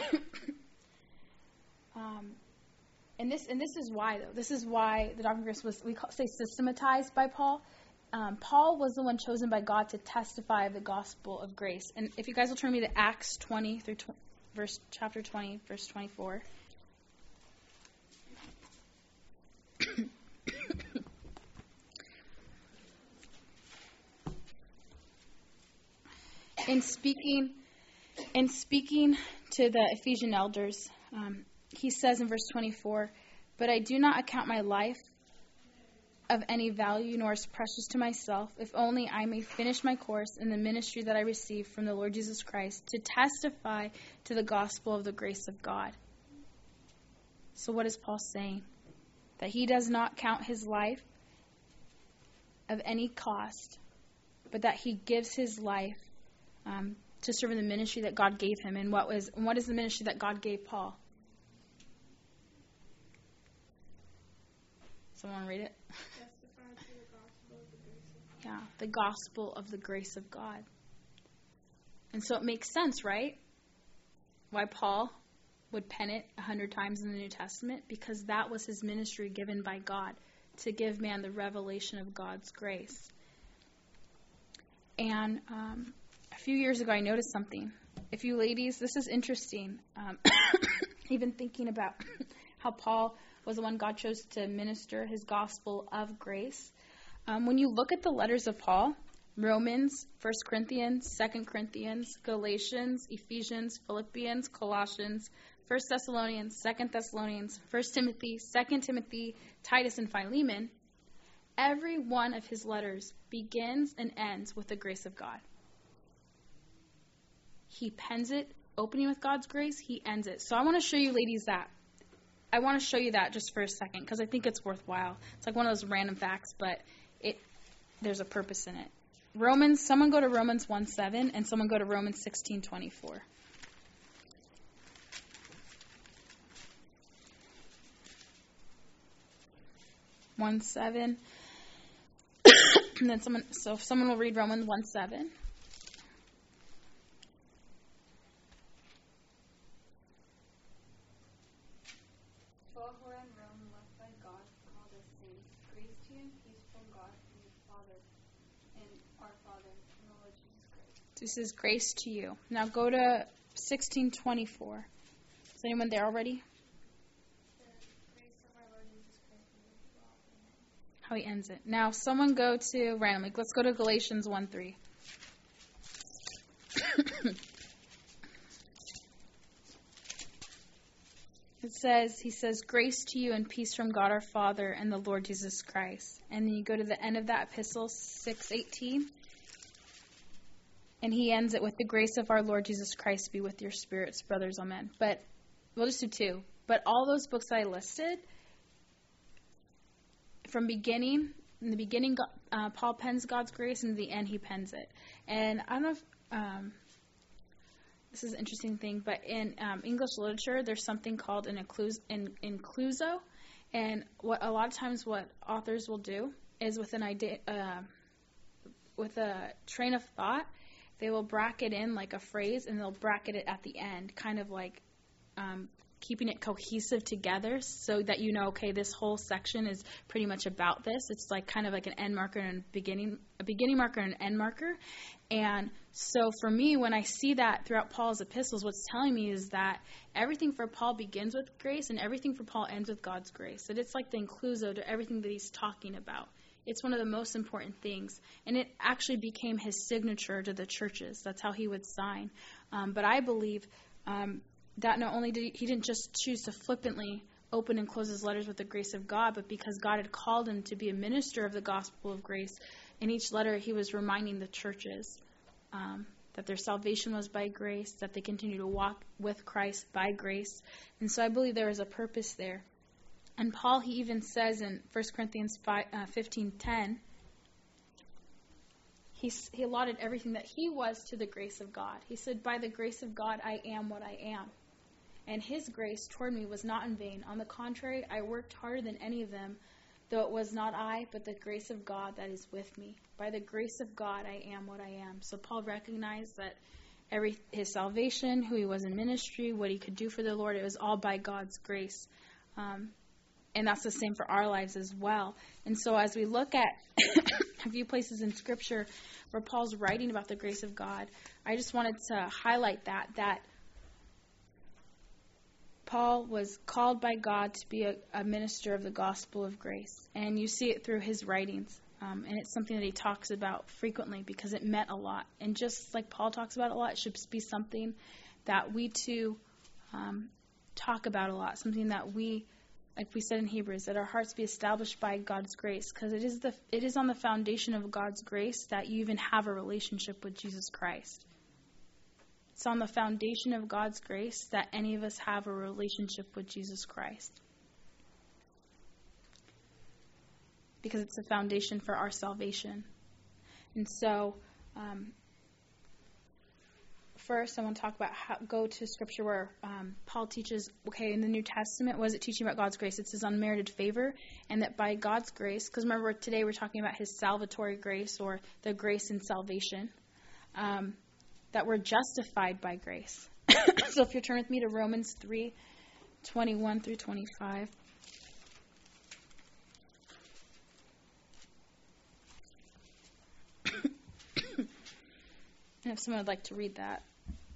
um, and this and this is why, though. This is why the doctrine of grace was, we call, say, systematized by Paul. Um, Paul was the one chosen by God to testify of the gospel of grace. And if you guys will turn me to Acts twenty, through tw- verse chapter twenty, verse twenty-four. In speaking, in speaking to the Ephesian elders, um, he says in verse twenty-four, "But I do not account my life of any value, nor as precious to myself, if only I may finish my course in the ministry that I received from the Lord Jesus Christ, to testify to the gospel of the grace of God." So what is Paul saying? That he does not count his life of any cost, but that he gives his life um, to serve in the ministry that God gave him. And what was and what is the ministry that God gave Paul? Someone read it? Testify to the gospel of the grace of God. Yeah, the gospel of the grace of God. And so it makes sense, right? Why Paul would pen it a hundred times in the New Testament, because that was his ministry given by God, to give man the revelation of God's grace. And um, a few years ago, I noticed something. If you ladies, this is interesting, um, even thinking about how Paul was the one God chose to minister his gospel of grace. Um, when you look at the letters of Paul, Romans, First Corinthians, Second Corinthians, Galatians, Ephesians, Philippians, Colossians, First Thessalonians, Second Thessalonians, First Timothy, Second Timothy, Titus, and Philemon, every one of his letters begins and ends with the grace of God. He pens it, opening with God's grace, he ends it. So I want to show you ladies that. I want to show you that just for a second, because I think it's worthwhile. It's like one of those random facts, but it there's a purpose in it. Romans, someone go to Romans one seven, and someone go to Romans sixteen twenty-four. one seven. And then someone, so if someone will read Romans one seven. To all who are in Rome, left by God, called as saints, grace to you and peace from God and your Father, and our Father, and the Lord Jesus Christ. This is grace to you. Now go to sixteen twenty-four. Is anyone there already? How he ends it. Now, someone go to randomly. Let's go to Galatians one three. It says, he says, "Grace to you and peace from God our Father and the Lord Jesus Christ." And then you go to the end of that epistle, six eighteen. And he ends it with, "The grace of our Lord Jesus Christ be with your spirits, brothers, amen." But we'll just do two. But all those books that I listed, from beginning, in the beginning, uh, Paul pens God's grace, and in the end, he pens it. And I don't know if um, this is an interesting thing, but in um, English literature, there's something called an inclus- in, incluso. And what a lot of times what authors will do is with an idea, uh, with a train of thought, they will bracket in like a phrase, and they'll bracket it at the end, kind of like um, keeping it cohesive together so that you know, okay, this whole section is pretty much about this. It's like kind of like an end marker and a beginning, a beginning marker and an end marker. And so for me, when I see that throughout Paul's epistles, what's telling me is that everything for Paul begins with grace and everything for Paul ends with God's grace. That it's like the incluso to everything that he's talking about It's one of the most important things. And it actually became his signature to the churches. That's how he would sign. Um, but I believe um, that not only did he, he didn't just choose to flippantly open and close his letters with the grace of God, but because God had called him to be a minister of the gospel of grace, in each letter he was reminding the churches um, that their salvation was by grace, that they continue to walk with Christ by grace. And so I believe there is a purpose there. And Paul, he even says in First Corinthians fifteen ten, he, he allotted everything that he was to the grace of God. He said, by the grace of God, I am what I am. And his grace toward me was not in vain. On the contrary, I worked harder than any of them, though it was not I, but the grace of God that is with me. By the grace of God, I am what I am. So Paul recognized that every his salvation, who he was in ministry, what he could do for the Lord, it was all by God's grace. Um, and that's the same for our lives as well. And so as we look at a few places in Scripture where Paul's writing about the grace of God, I just wanted to highlight that, that Paul was called by God to be a, a minister of the gospel of grace. And you see it through his writings. Um, and it's something that he talks about frequently because it meant a lot. And just like Paul talks about a lot, it should be something that we too um, talk about a lot. Something that we, like we said in Hebrews, that our hearts be established by God's grace. Because it is the it is on the foundation of God's grace that you even have a relationship with Jesus Christ. It's on the foundation of God's grace that any of us have a relationship with Jesus Christ. Because it's the foundation for our salvation. And so, um, first I want to talk about how, go to Scripture where um, Paul teaches, okay, in the New Testament, what is it teaching about God's grace? It's his unmerited favor, and that by God's grace, because remember today we're talking about his salvatory grace, or the grace in salvation, um, that we're justified by grace. So if you turn with me to Romans three, twenty-one through twenty-five. And if someone would like to read that.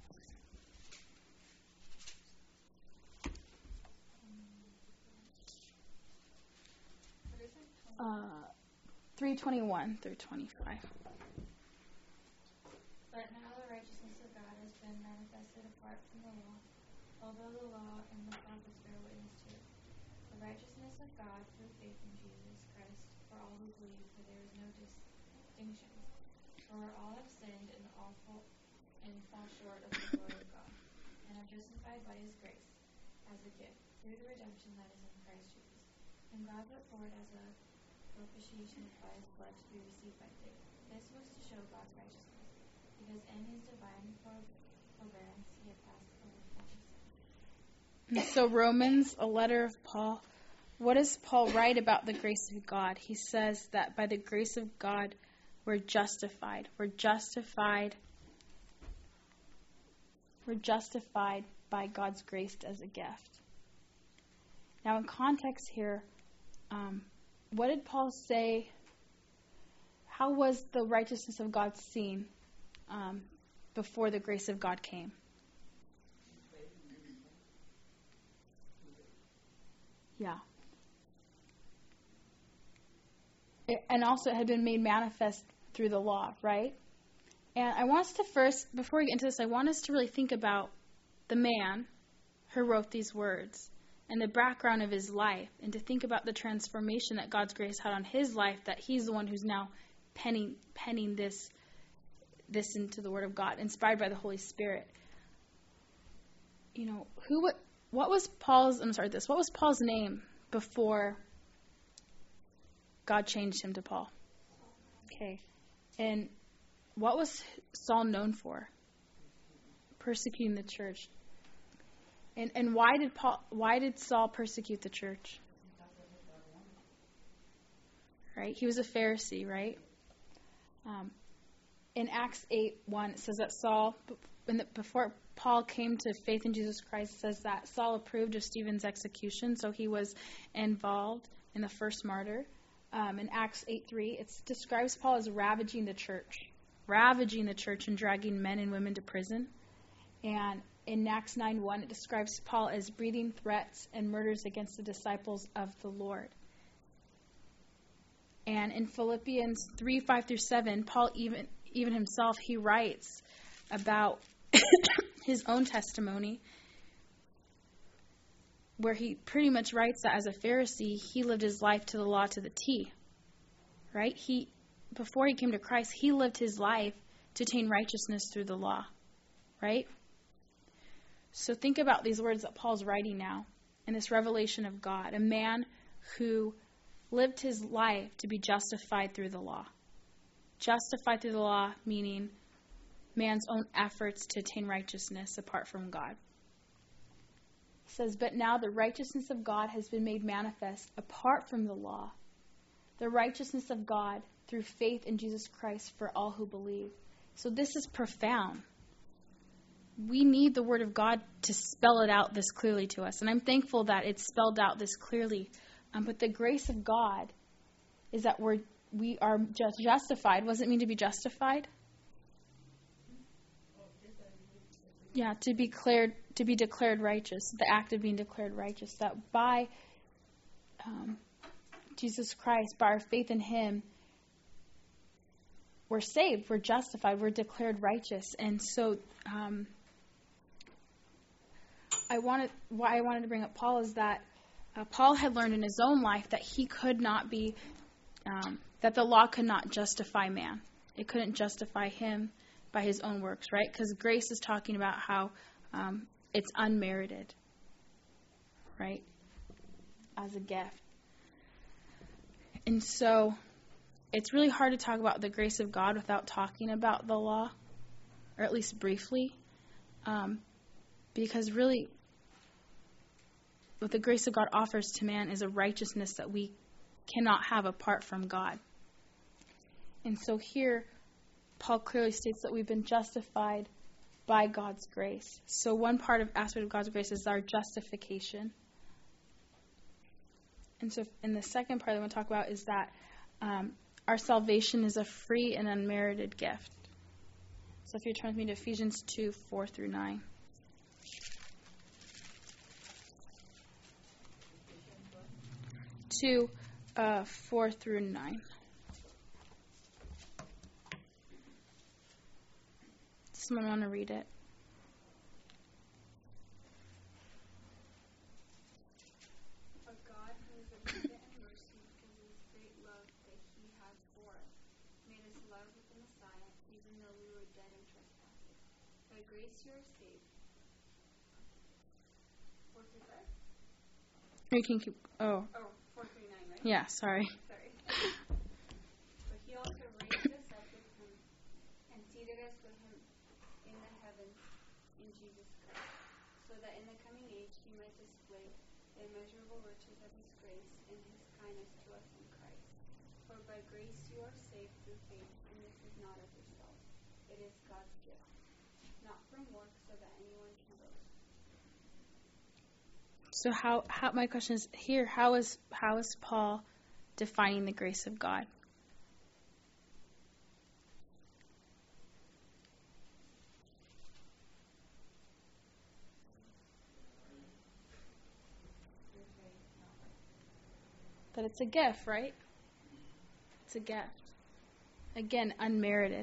Uh, three twenty-one through twenty-five. But now the righteousness of God has been manifested apart from the law, although the law and the prophets bear witness to it. The righteousness of God through faith in Jesus Christ for all who believe, for there is no distinction. For all have sinned and all fall, and fall short of the glory of God, and are justified by his grace, as a gift, through the redemption that is in Christ Jesus. And God put forward as a propitiation by his blood to be received by faith. This was to show God's righteousness, because in his divine forbearance he had passed over former sin. So Romans, a letter of Paul. What does Paul write about the grace of God? He says that by the grace of God, we're justified. We're justified. We're justified by God's grace as a gift. Now, in context here, um, what did Paul say? How was the righteousness of God seen um, before the grace of God came? Yeah. It, and also it had been made manifest through the law, right? And I want us to first, before we get into this, I want us to really think about the man who wrote these words and the background of his life, and to think about the transformation that God's grace had on his life, that he's the one who's now penning, penning this, this into the Word of God, inspired by the Holy Spirit. You know, who? What, what was Paul's, I'm sorry, this, what was Paul's name before God changed him to Paul? Okay. And what was Saul known for? Persecuting the church. And and why did Paul why did Saul persecute the church? Right? He was a Pharisee, right? Um, in Acts eight one, it says that Saul, when the, before Paul came to faith in Jesus Christ, it says that Saul approved of Stephen's execution, so he was involved in the first martyr. Um, in Acts eight three, it describes Paul as ravaging the church, ravaging the church and dragging men and women to prison. And in Acts nine one, it describes Paul as breathing threats and murders against the disciples of the Lord. And in Philippians three, five through seven, Paul even even himself, he writes about his own testimony, where he pretty much writes that as a Pharisee, he lived his life to the law to the T. Right? He before he came to Christ, he lived his life to attain righteousness through the law. Right? So think about these words that Paul's writing now in this revelation of God. A man who lived his life to be justified through the law. Justified through the law, meaning man's own efforts to attain righteousness apart from God. It says, but now the righteousness of God has been made manifest apart from the law. The righteousness of God through faith in Jesus Christ for all who believe. So this is profound. We need the Word of God to spell it out this clearly to us. And I'm thankful that it's spelled out this clearly. Um, but the grace of God is that we're, we are just justified. What does it mean to be justified? Yeah, to be declared, to be declared righteous. The act of being declared righteous. That by um, Jesus Christ, by our faith in Him, we're saved, we're justified, we're declared righteous. And so um, I wanted, why I wanted to bring up Paul is that uh, Paul had learned in his own life that he could not be, um, that the law could not justify man. It couldn't justify him by his own works, right? Because grace is talking about how um, it's unmerited, right? As a gift. And so it's really hard to talk about the grace of God without talking about the law, or at least briefly, um, because really what the grace of God offers to man is a righteousness that we cannot have apart from God. And so here, Paul clearly states that we've been justified by God's grace. So one part of aspect of God's grace is our justification. And so in the second part that I want to talk about is that um, our salvation is a free and unmerited gift. So if you turn with me to Ephesians two, four through nine. two, uh, four through nine. Someone want to read it? But God, who is abundant in mercy, because of His great love that He has for us, made us alive with the Messiah, even though we were dead in trespasses. By grace you are saved. Four through five? You can keep. Oh. Oh, four through nine, right? Yeah. Sorry. Sorry. But He also raised us up with Him and seated us with Him in the heavens in Jesus Christ, so that in the coming age He might display the immeasurable riches of His grace and His kindness to us in Christ. For by grace you are saved through faith, and this is not of yourselves. It is God's gift, not from works, so that anyone can boast. So how, how my question is here, how is how is Paul defining the grace of God? That it's a gift, right? It's a gift. Again, unmerited.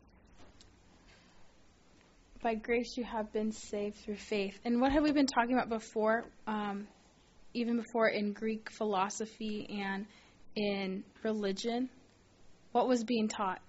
By grace you have been saved through faith. And what have we been talking about before? Um, even before in Greek philosophy and in religion? What was being taught?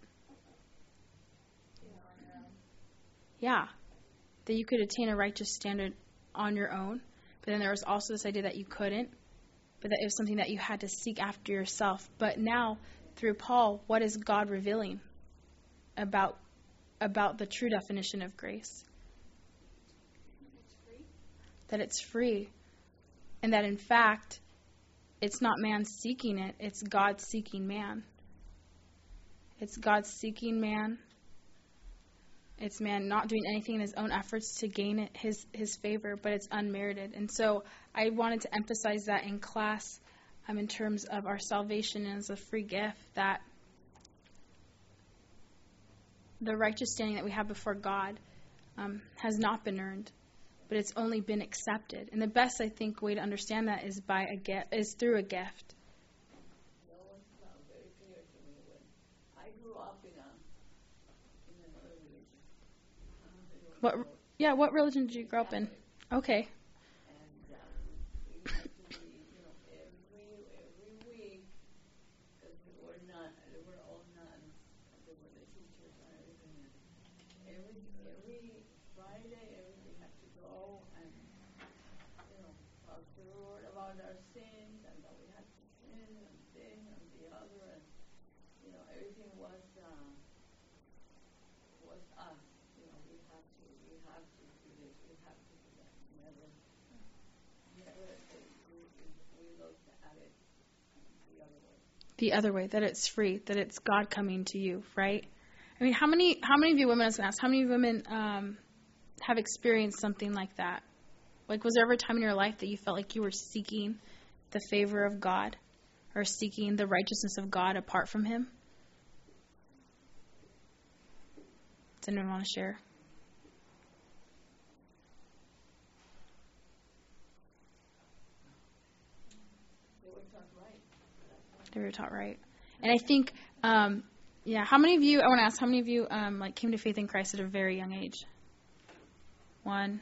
Yeah. That you could attain a righteous standard on your own. But then there was also this idea that you couldn't. But that it was something that you had to seek after yourself. But now, through Paul, what is God revealing about about the true definition of grace? It's free. That it's free. And that, in fact, it's not man seeking it. It's God seeking man. It's God seeking man. It's man not doing anything in his own efforts to gain it, his his favor, but it's unmerited. And so I wanted to emphasize that in class um, in terms of our salvation as a free gift, that the righteous standing that we have before God um, has not been earned, but it's only been accepted. And the best, I think, way to understand that is by a gift, is through a gift. What? Yeah. What religion did you grow up in? Okay. And uh, we had to be, you know, every every week, because we were not, they were all nuns, and they were the teachers and everything. And every every Friday, every, we had to go and, you know, talk to the Lord about our sins and that we had to sin and this and the other, and you know, everything was uh, was us. You know, we have to, we have to do this, we have to do that. Never, never. We, we, we looked at it the other way. The other way, that it's free, that it's God coming to you, right? I mean, how many how many of you women, I was going to ask, how many women um, have experienced something like that? Like, was there ever a time in your life that you felt like you were seeking the favor of God or seeking the righteousness of God apart from Him? Does anyone want to share? They were taught right. They were taught right. And I think, um, yeah, how many of you, I want to ask, how many of you um, like came to faith in Christ at a very young age? One.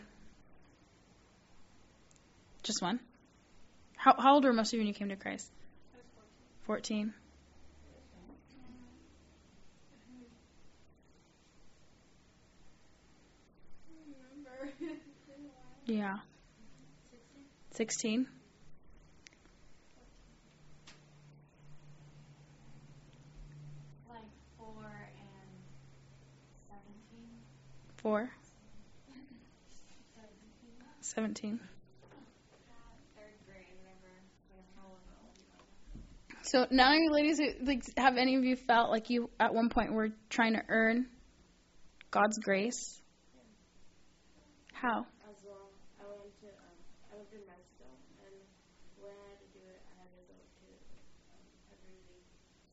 Just one? How, how old were most of you when you came to Christ? I was fourteen. fourteen. I remember. Yeah. sixteen? Like four and seventeen. Four? seventeen. Third grade, whatever. So none of you ladies, who, like, have any of you felt like you at one point were trying to earn God's grace? How? As well, I went to, um, I lived in Mexico, and when I had to do it, I had to go to um, every week.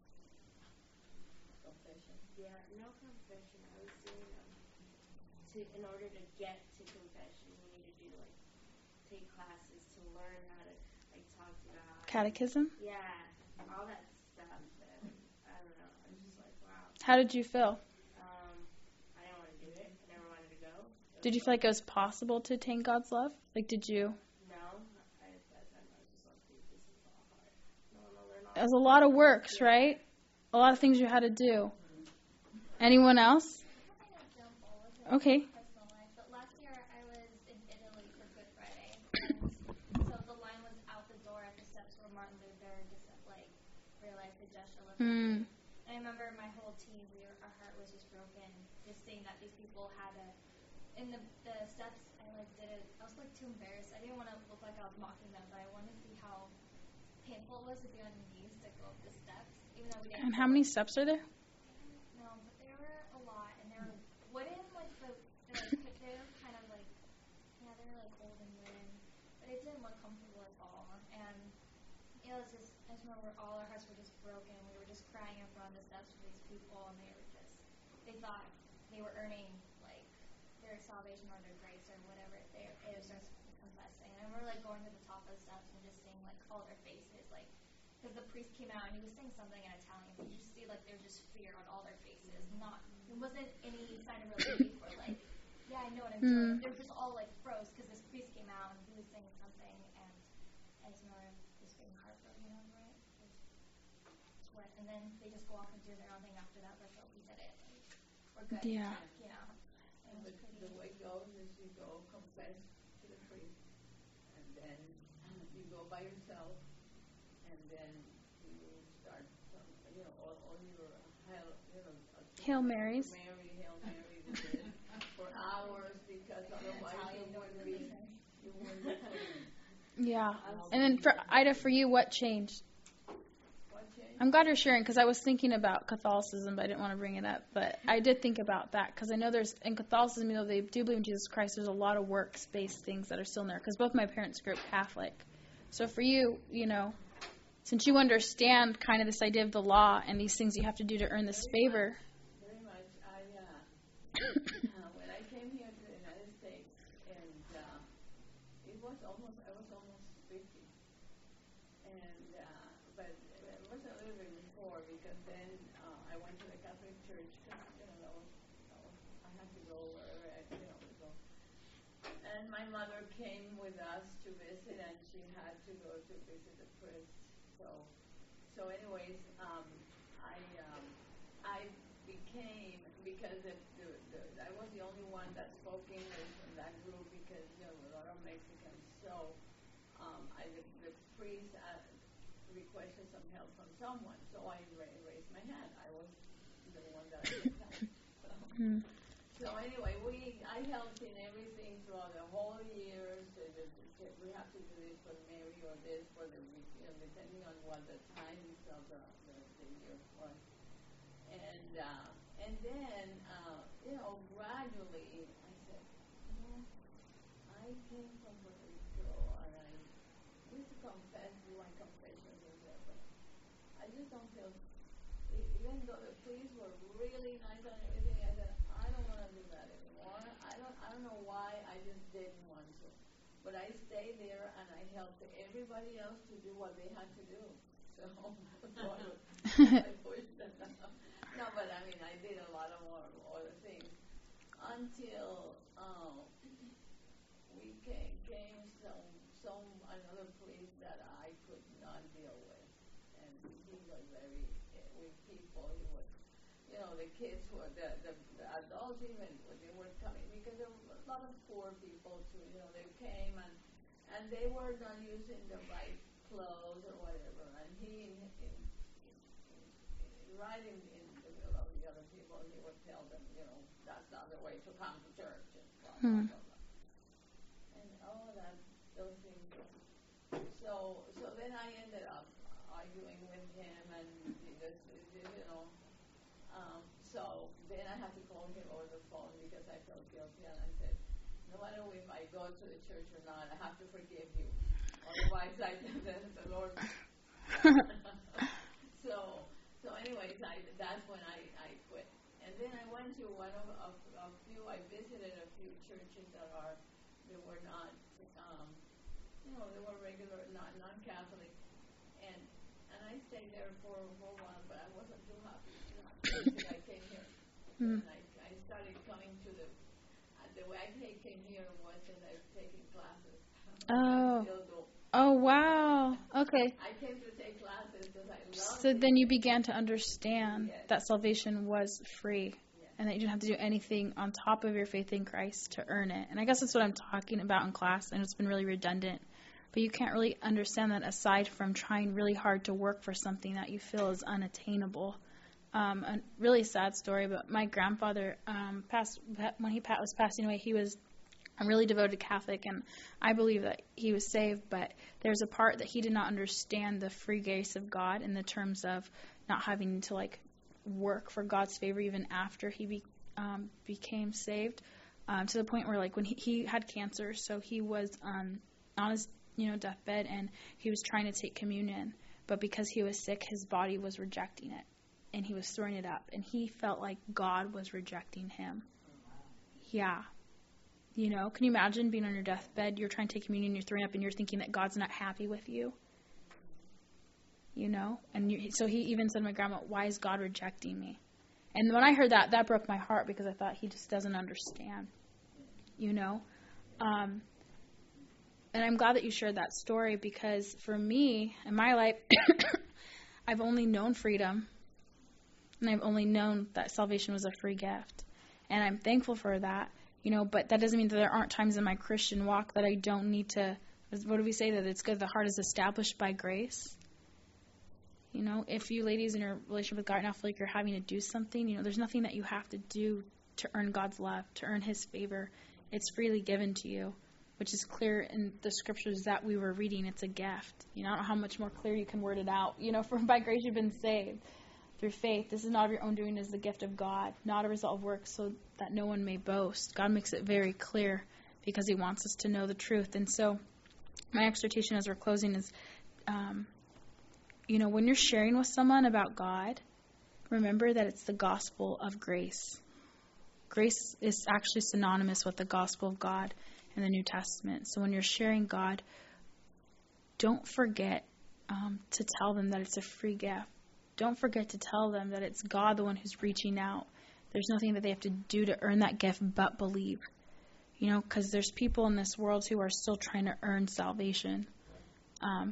Confession. Yeah, no confession. I was doing, um, to, in order to get to confession, you need to do, like, take classes to learn how to, like, talk to God. Catechism? Yeah, all that stuff. And I don't know. I was just like, wow. How did you feel? Um, I didn't want to do it. I never wanted to go. It Did you was feel like it was possible to attain God's love? Like, did you? No, I, at that time I was just like, dude, this is all hard. No one will learn all It was a lot of works, right? A lot of things you had to do. Anyone else? Kind of jumble with it Okay. in my personal life, but last year I was in Italy for Good Friday, and so the line was out the door at the steps where Martin Luther just like realized the just shall live by Mm. faith. And I remember my whole team, we were, our heart was just broken, just seeing that these people had to. In the the steps, I like did it. I was like too embarrassed. I didn't want to look like I was mocking them, but I wanted to see how painful it was to be on your knees to go up the steps, even though we didn't. And how many steps are there? No, but there were a lot, and they were wooden, like the, the they were kind of like, yeah, they were like old and wooden, but it didn't look comfortable at all. And it was just, I just remember all our hearts were just broken. We were just crying in front of the steps for these people, and they were just, they thought they were earning like their salvation or their grace or whatever. They it was just confessing. And I remember like going to the top of the steps and just seeing like all their faces, like. Because the priest came out and he was saying something in Italian, but you just see like there's just fear on all their faces. Not, it wasn't any sign of relief or like, yeah, I know what I'm doing. Mm. They're just all like froze because this priest came out and he was saying something, and I just remember just being heartbroken over it. Just wet, and then they just go off and do their own thing after that. Like, oh, we did it. Like, we're good. Yeah. You know. And It was the, pretty. the way it goes is you go confess to the priest, and then you go by yourself, and then you start, some, you know, all, all your Hail, you know, uh, Hail Marys. Mary, Hail Mary, this, for hours, because otherwise you wouldn't be, you wouldn't be clean. Yeah. And then for Ida, for you, what changed? What changed? I'm glad you're sharing because I was thinking about Catholicism, but I didn't want to bring it up. But I did think about that because I know there's, in Catholicism, you know, they do believe in Jesus Christ, there's a lot of works-based things that are still in there because both my parents grew up Catholic. So for you, you know, since you understand kind of this idea of the law and these things you have to do to earn this favor. Very much. I, uh, uh, when I came here to the United States, and uh, it was almost, I was almost fifty. And, uh, but it was a little bit before, because then uh, I went to the Catholic Church, because, you know, that was, that was, I had to go wherever, I, you know, and my mother came with us to visit, and she had to go to visit the priest. So, so anyways, um, I um, I became, because the, the, the, I was the only one that spoke English in that group, because there were a lot of Mexicans. So um, I, the, the priest uh, requested some help from someone. So I ra- raised my hand. I was the one that I could help. So, Mm. so anyway, we I helped in everything throughout the whole year. So the, the, we have to do this for Mary or this for the week, you know, depending on what the times of the, the, the year was. And uh, and then uh, you know, gradually I said, you know, I came from Puerto Rico and I used to confess, do my confessions and stuff, but I just don't feel. Even though the priests were really nice and everything, I said, I don't want to do that anymore. I don't, I don't know why. I just didn't want to. But I stayed there and I helped everybody else to do what they had to do. So, so I, I pushed them out. No, but I mean, I did a lot of more other things until um, we came, came some, some another priest that I could not deal with, and he was very. With people, he was, you know, the kids were, the, the, the adults even, they were coming, because there were a lot of poor people too, you know, they came and, and they were not using the right clothes or whatever, and he, in, in, in, in, right in, in the middle of the other people, he would tell them, you know, that's not the way to come to church, and blah, blah, blah, blah. And all that, those things. So, so then I ended up arguing with him, and this, you know, um, so then I had to call him over the phone because I felt guilty, and I said, no matter if I go to the church or not, I have to forgive you. Otherwise, I then the Lord. so, so anyways, I, that's when I, I quit. And then I went to one of a, a few. I visited a few churches that are, they were not, um, you know, they were regular, not non-Catholic, and. And I stayed there for, for a while, but I wasn't too happy. Until I came here. Mm. And I, I started coming to the, uh, the way I came here was that I was taking classes. Oh. Oh, wow. Okay. I came to take classes because I loved So it. then you began to understand yes. that salvation was free. Yes. And that you didn't have to do anything on top of your faith in Christ to earn it. And I guess that's what I'm talking about in class. I know it's been really redundant. But you can't really understand that aside from trying really hard to work for something that you feel is unattainable. Um, a really sad story, but my grandfather, um, passed when he was passing away, he was a really devoted Catholic, and I believe that he was saved, but there's a part that he did not understand the free grace of God in the terms of not having to, like, work for God's favor even after he be, um, became saved, um, to the point where, like, when he, he had cancer, so he was um, on his you know, deathbed, and he was trying to take communion, but because he was sick, his body was rejecting it, and he was throwing it up, and he felt like God was rejecting him. Yeah. You know, can you imagine being on your deathbed, you're trying to take communion, you're throwing up, and you're thinking that God's not happy with you? You know? And you, so he even said to my grandma, why is God rejecting me? And when I heard that, that broke my heart, because I thought he just doesn't understand. You know? Um... And I'm glad that you shared that story, because for me, in my life, I've only known freedom, and I've only known that salvation was a free gift. And I'm thankful for that, you know, but that doesn't mean that there aren't times in my Christian walk that I don't need to, what do we say, that it's good the heart is established by grace? You know, if you ladies in your relationship with God now feel like you're having to do something, you know, there's nothing that you have to do to earn God's love, to earn his favor. It's freely given to you, which is clear in the scriptures that we were reading. It's a gift. You know, I don't know how much more clear you can word it out. You know, for by grace you've been saved through faith. This is not of your own doing, it is the gift of God, not a result of works, so that no one may boast. God makes it very clear because he wants us to know the truth. And so my exhortation as we're closing is, um, you know, when you're sharing with someone about God, remember that it's the gospel of grace. Grace is actually synonymous with the gospel of God in the New Testament. So when you're sharing God, don't forget um, to tell them that it's a free gift. Don't forget to tell them that it's God the one who's reaching out. There's nothing that they have to do to earn that gift but believe. You know, because there's people in this world who are still trying to earn salvation. Um,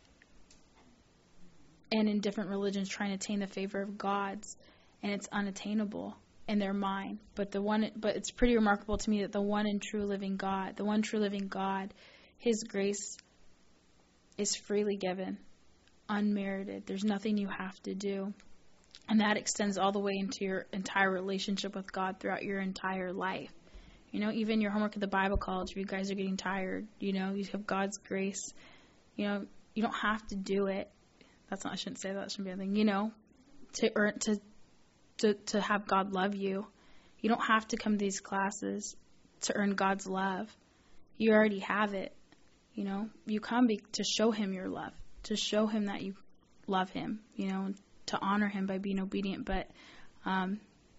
and in different religions trying to attain the favor of gods, and it's unattainable in their mind. But the one, but it's pretty remarkable to me that the one and true living God, the one true living God, His grace is freely given, unmerited. There's nothing you have to do. And that extends all the way into your entire relationship with God throughout your entire life. You know, even your homework at the Bible college, if you guys are getting tired, you know, you have God's grace. You know, you don't have to do it. That's not, I shouldn't say that. That shouldn't be anything. You know, to earn, to, to, to have God love you. You don't have to come to these classes to earn God's love. You already have it. You know, you come be, to show Him your love, to show Him that you love Him, you know, and to honor Him by being obedient. But, um,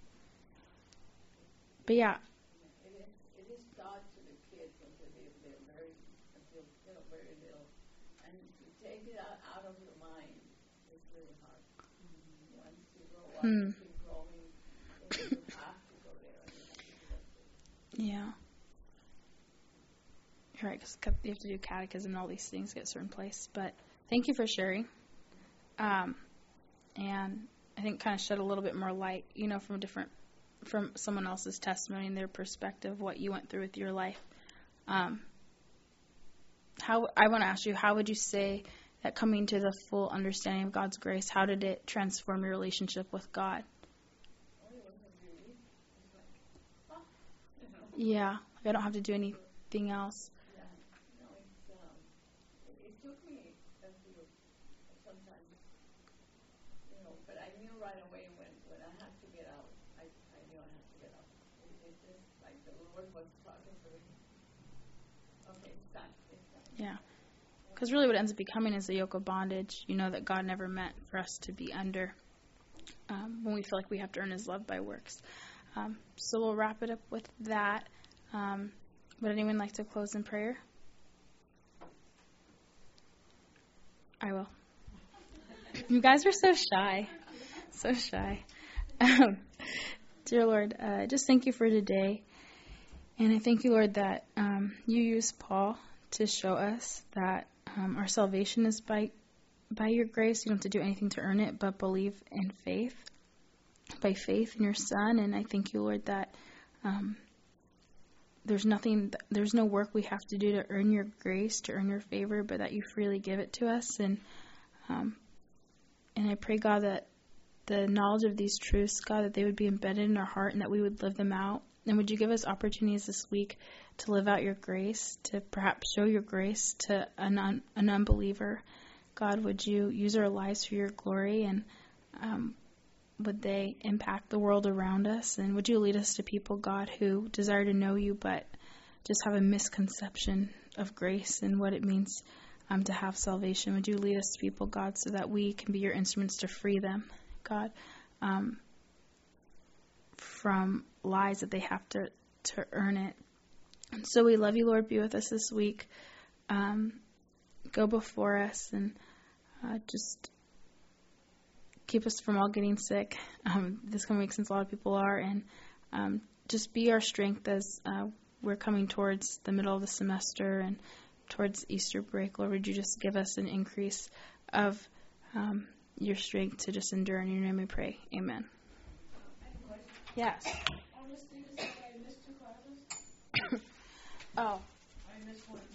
but yeah. It is, it is taught to the kids until they, they're very, until, you know, very little. And to take it out, out of your mind is really hard. Mm-hmm. Once you grow up, Hmm. you keep growing, then you have to go there and you have to do that. Yeah. You're right, because you have to do catechism and all these things get a certain place. But thank you for sharing. Um, and I think kind of shed a little bit more light, you know, from a different, from someone else's testimony and their perspective, what you went through with your life. Um, how I want to ask you, how would you say that coming to the full understanding of God's grace, how did it transform your relationship with God? Yeah, like I don't have to do anything else. Yeah, no, it's, um, it, it took me a few, sometimes, you know, but I knew right away when, when I had to get out, I, I knew I had to get out. It, it just, like the Lord was talking to me. Okay, it's time, it's time. Yeah, because really what it ends up becoming is a yoke of bondage, you know, that God never meant for us to be under um, when we feel like we have to earn His love by works. Um, so we'll wrap it up with that. Um, would anyone like to close in prayer? I will. You guys are so shy. So shy. Um, dear Lord, uh, just thank you for today. And I thank you, Lord, that um, you use Paul to show us that um, our salvation is by by your grace. You don't have to do anything to earn it, but believe in faith. By faith in your Son. And I thank you, Lord, that um, there's nothing, there's no work we have to do to earn your grace, to earn your favor, but that you freely give it to us. And um, and I pray, God, that the knowledge of these truths, God, that they would be embedded in our heart and that we would live them out. And would you give us opportunities this week to live out your grace, to perhaps show your grace to an, un- an unbeliever. God, would you use our lives for your glory, and um, would they impact the world around us? And would you lead us to people, God, who desire to know you but just have a misconception of grace and what it means um, to have salvation? Would you lead us to people, God, so that we can be your instruments to free them, God, um, from lies that they have to, to earn it. And so we love you, Lord. Be with us this week. Um, go before us and uh, just keep us from all getting sick um, this coming week, since a lot of people are, and um, just be our strength as uh, we're coming towards the middle of the semester and towards Easter break. Lord, would you just give us an increase of um, your strength to just endure. In your name we pray. Amen. Yes. On this thing, I missed two classes. Oh. I missed one.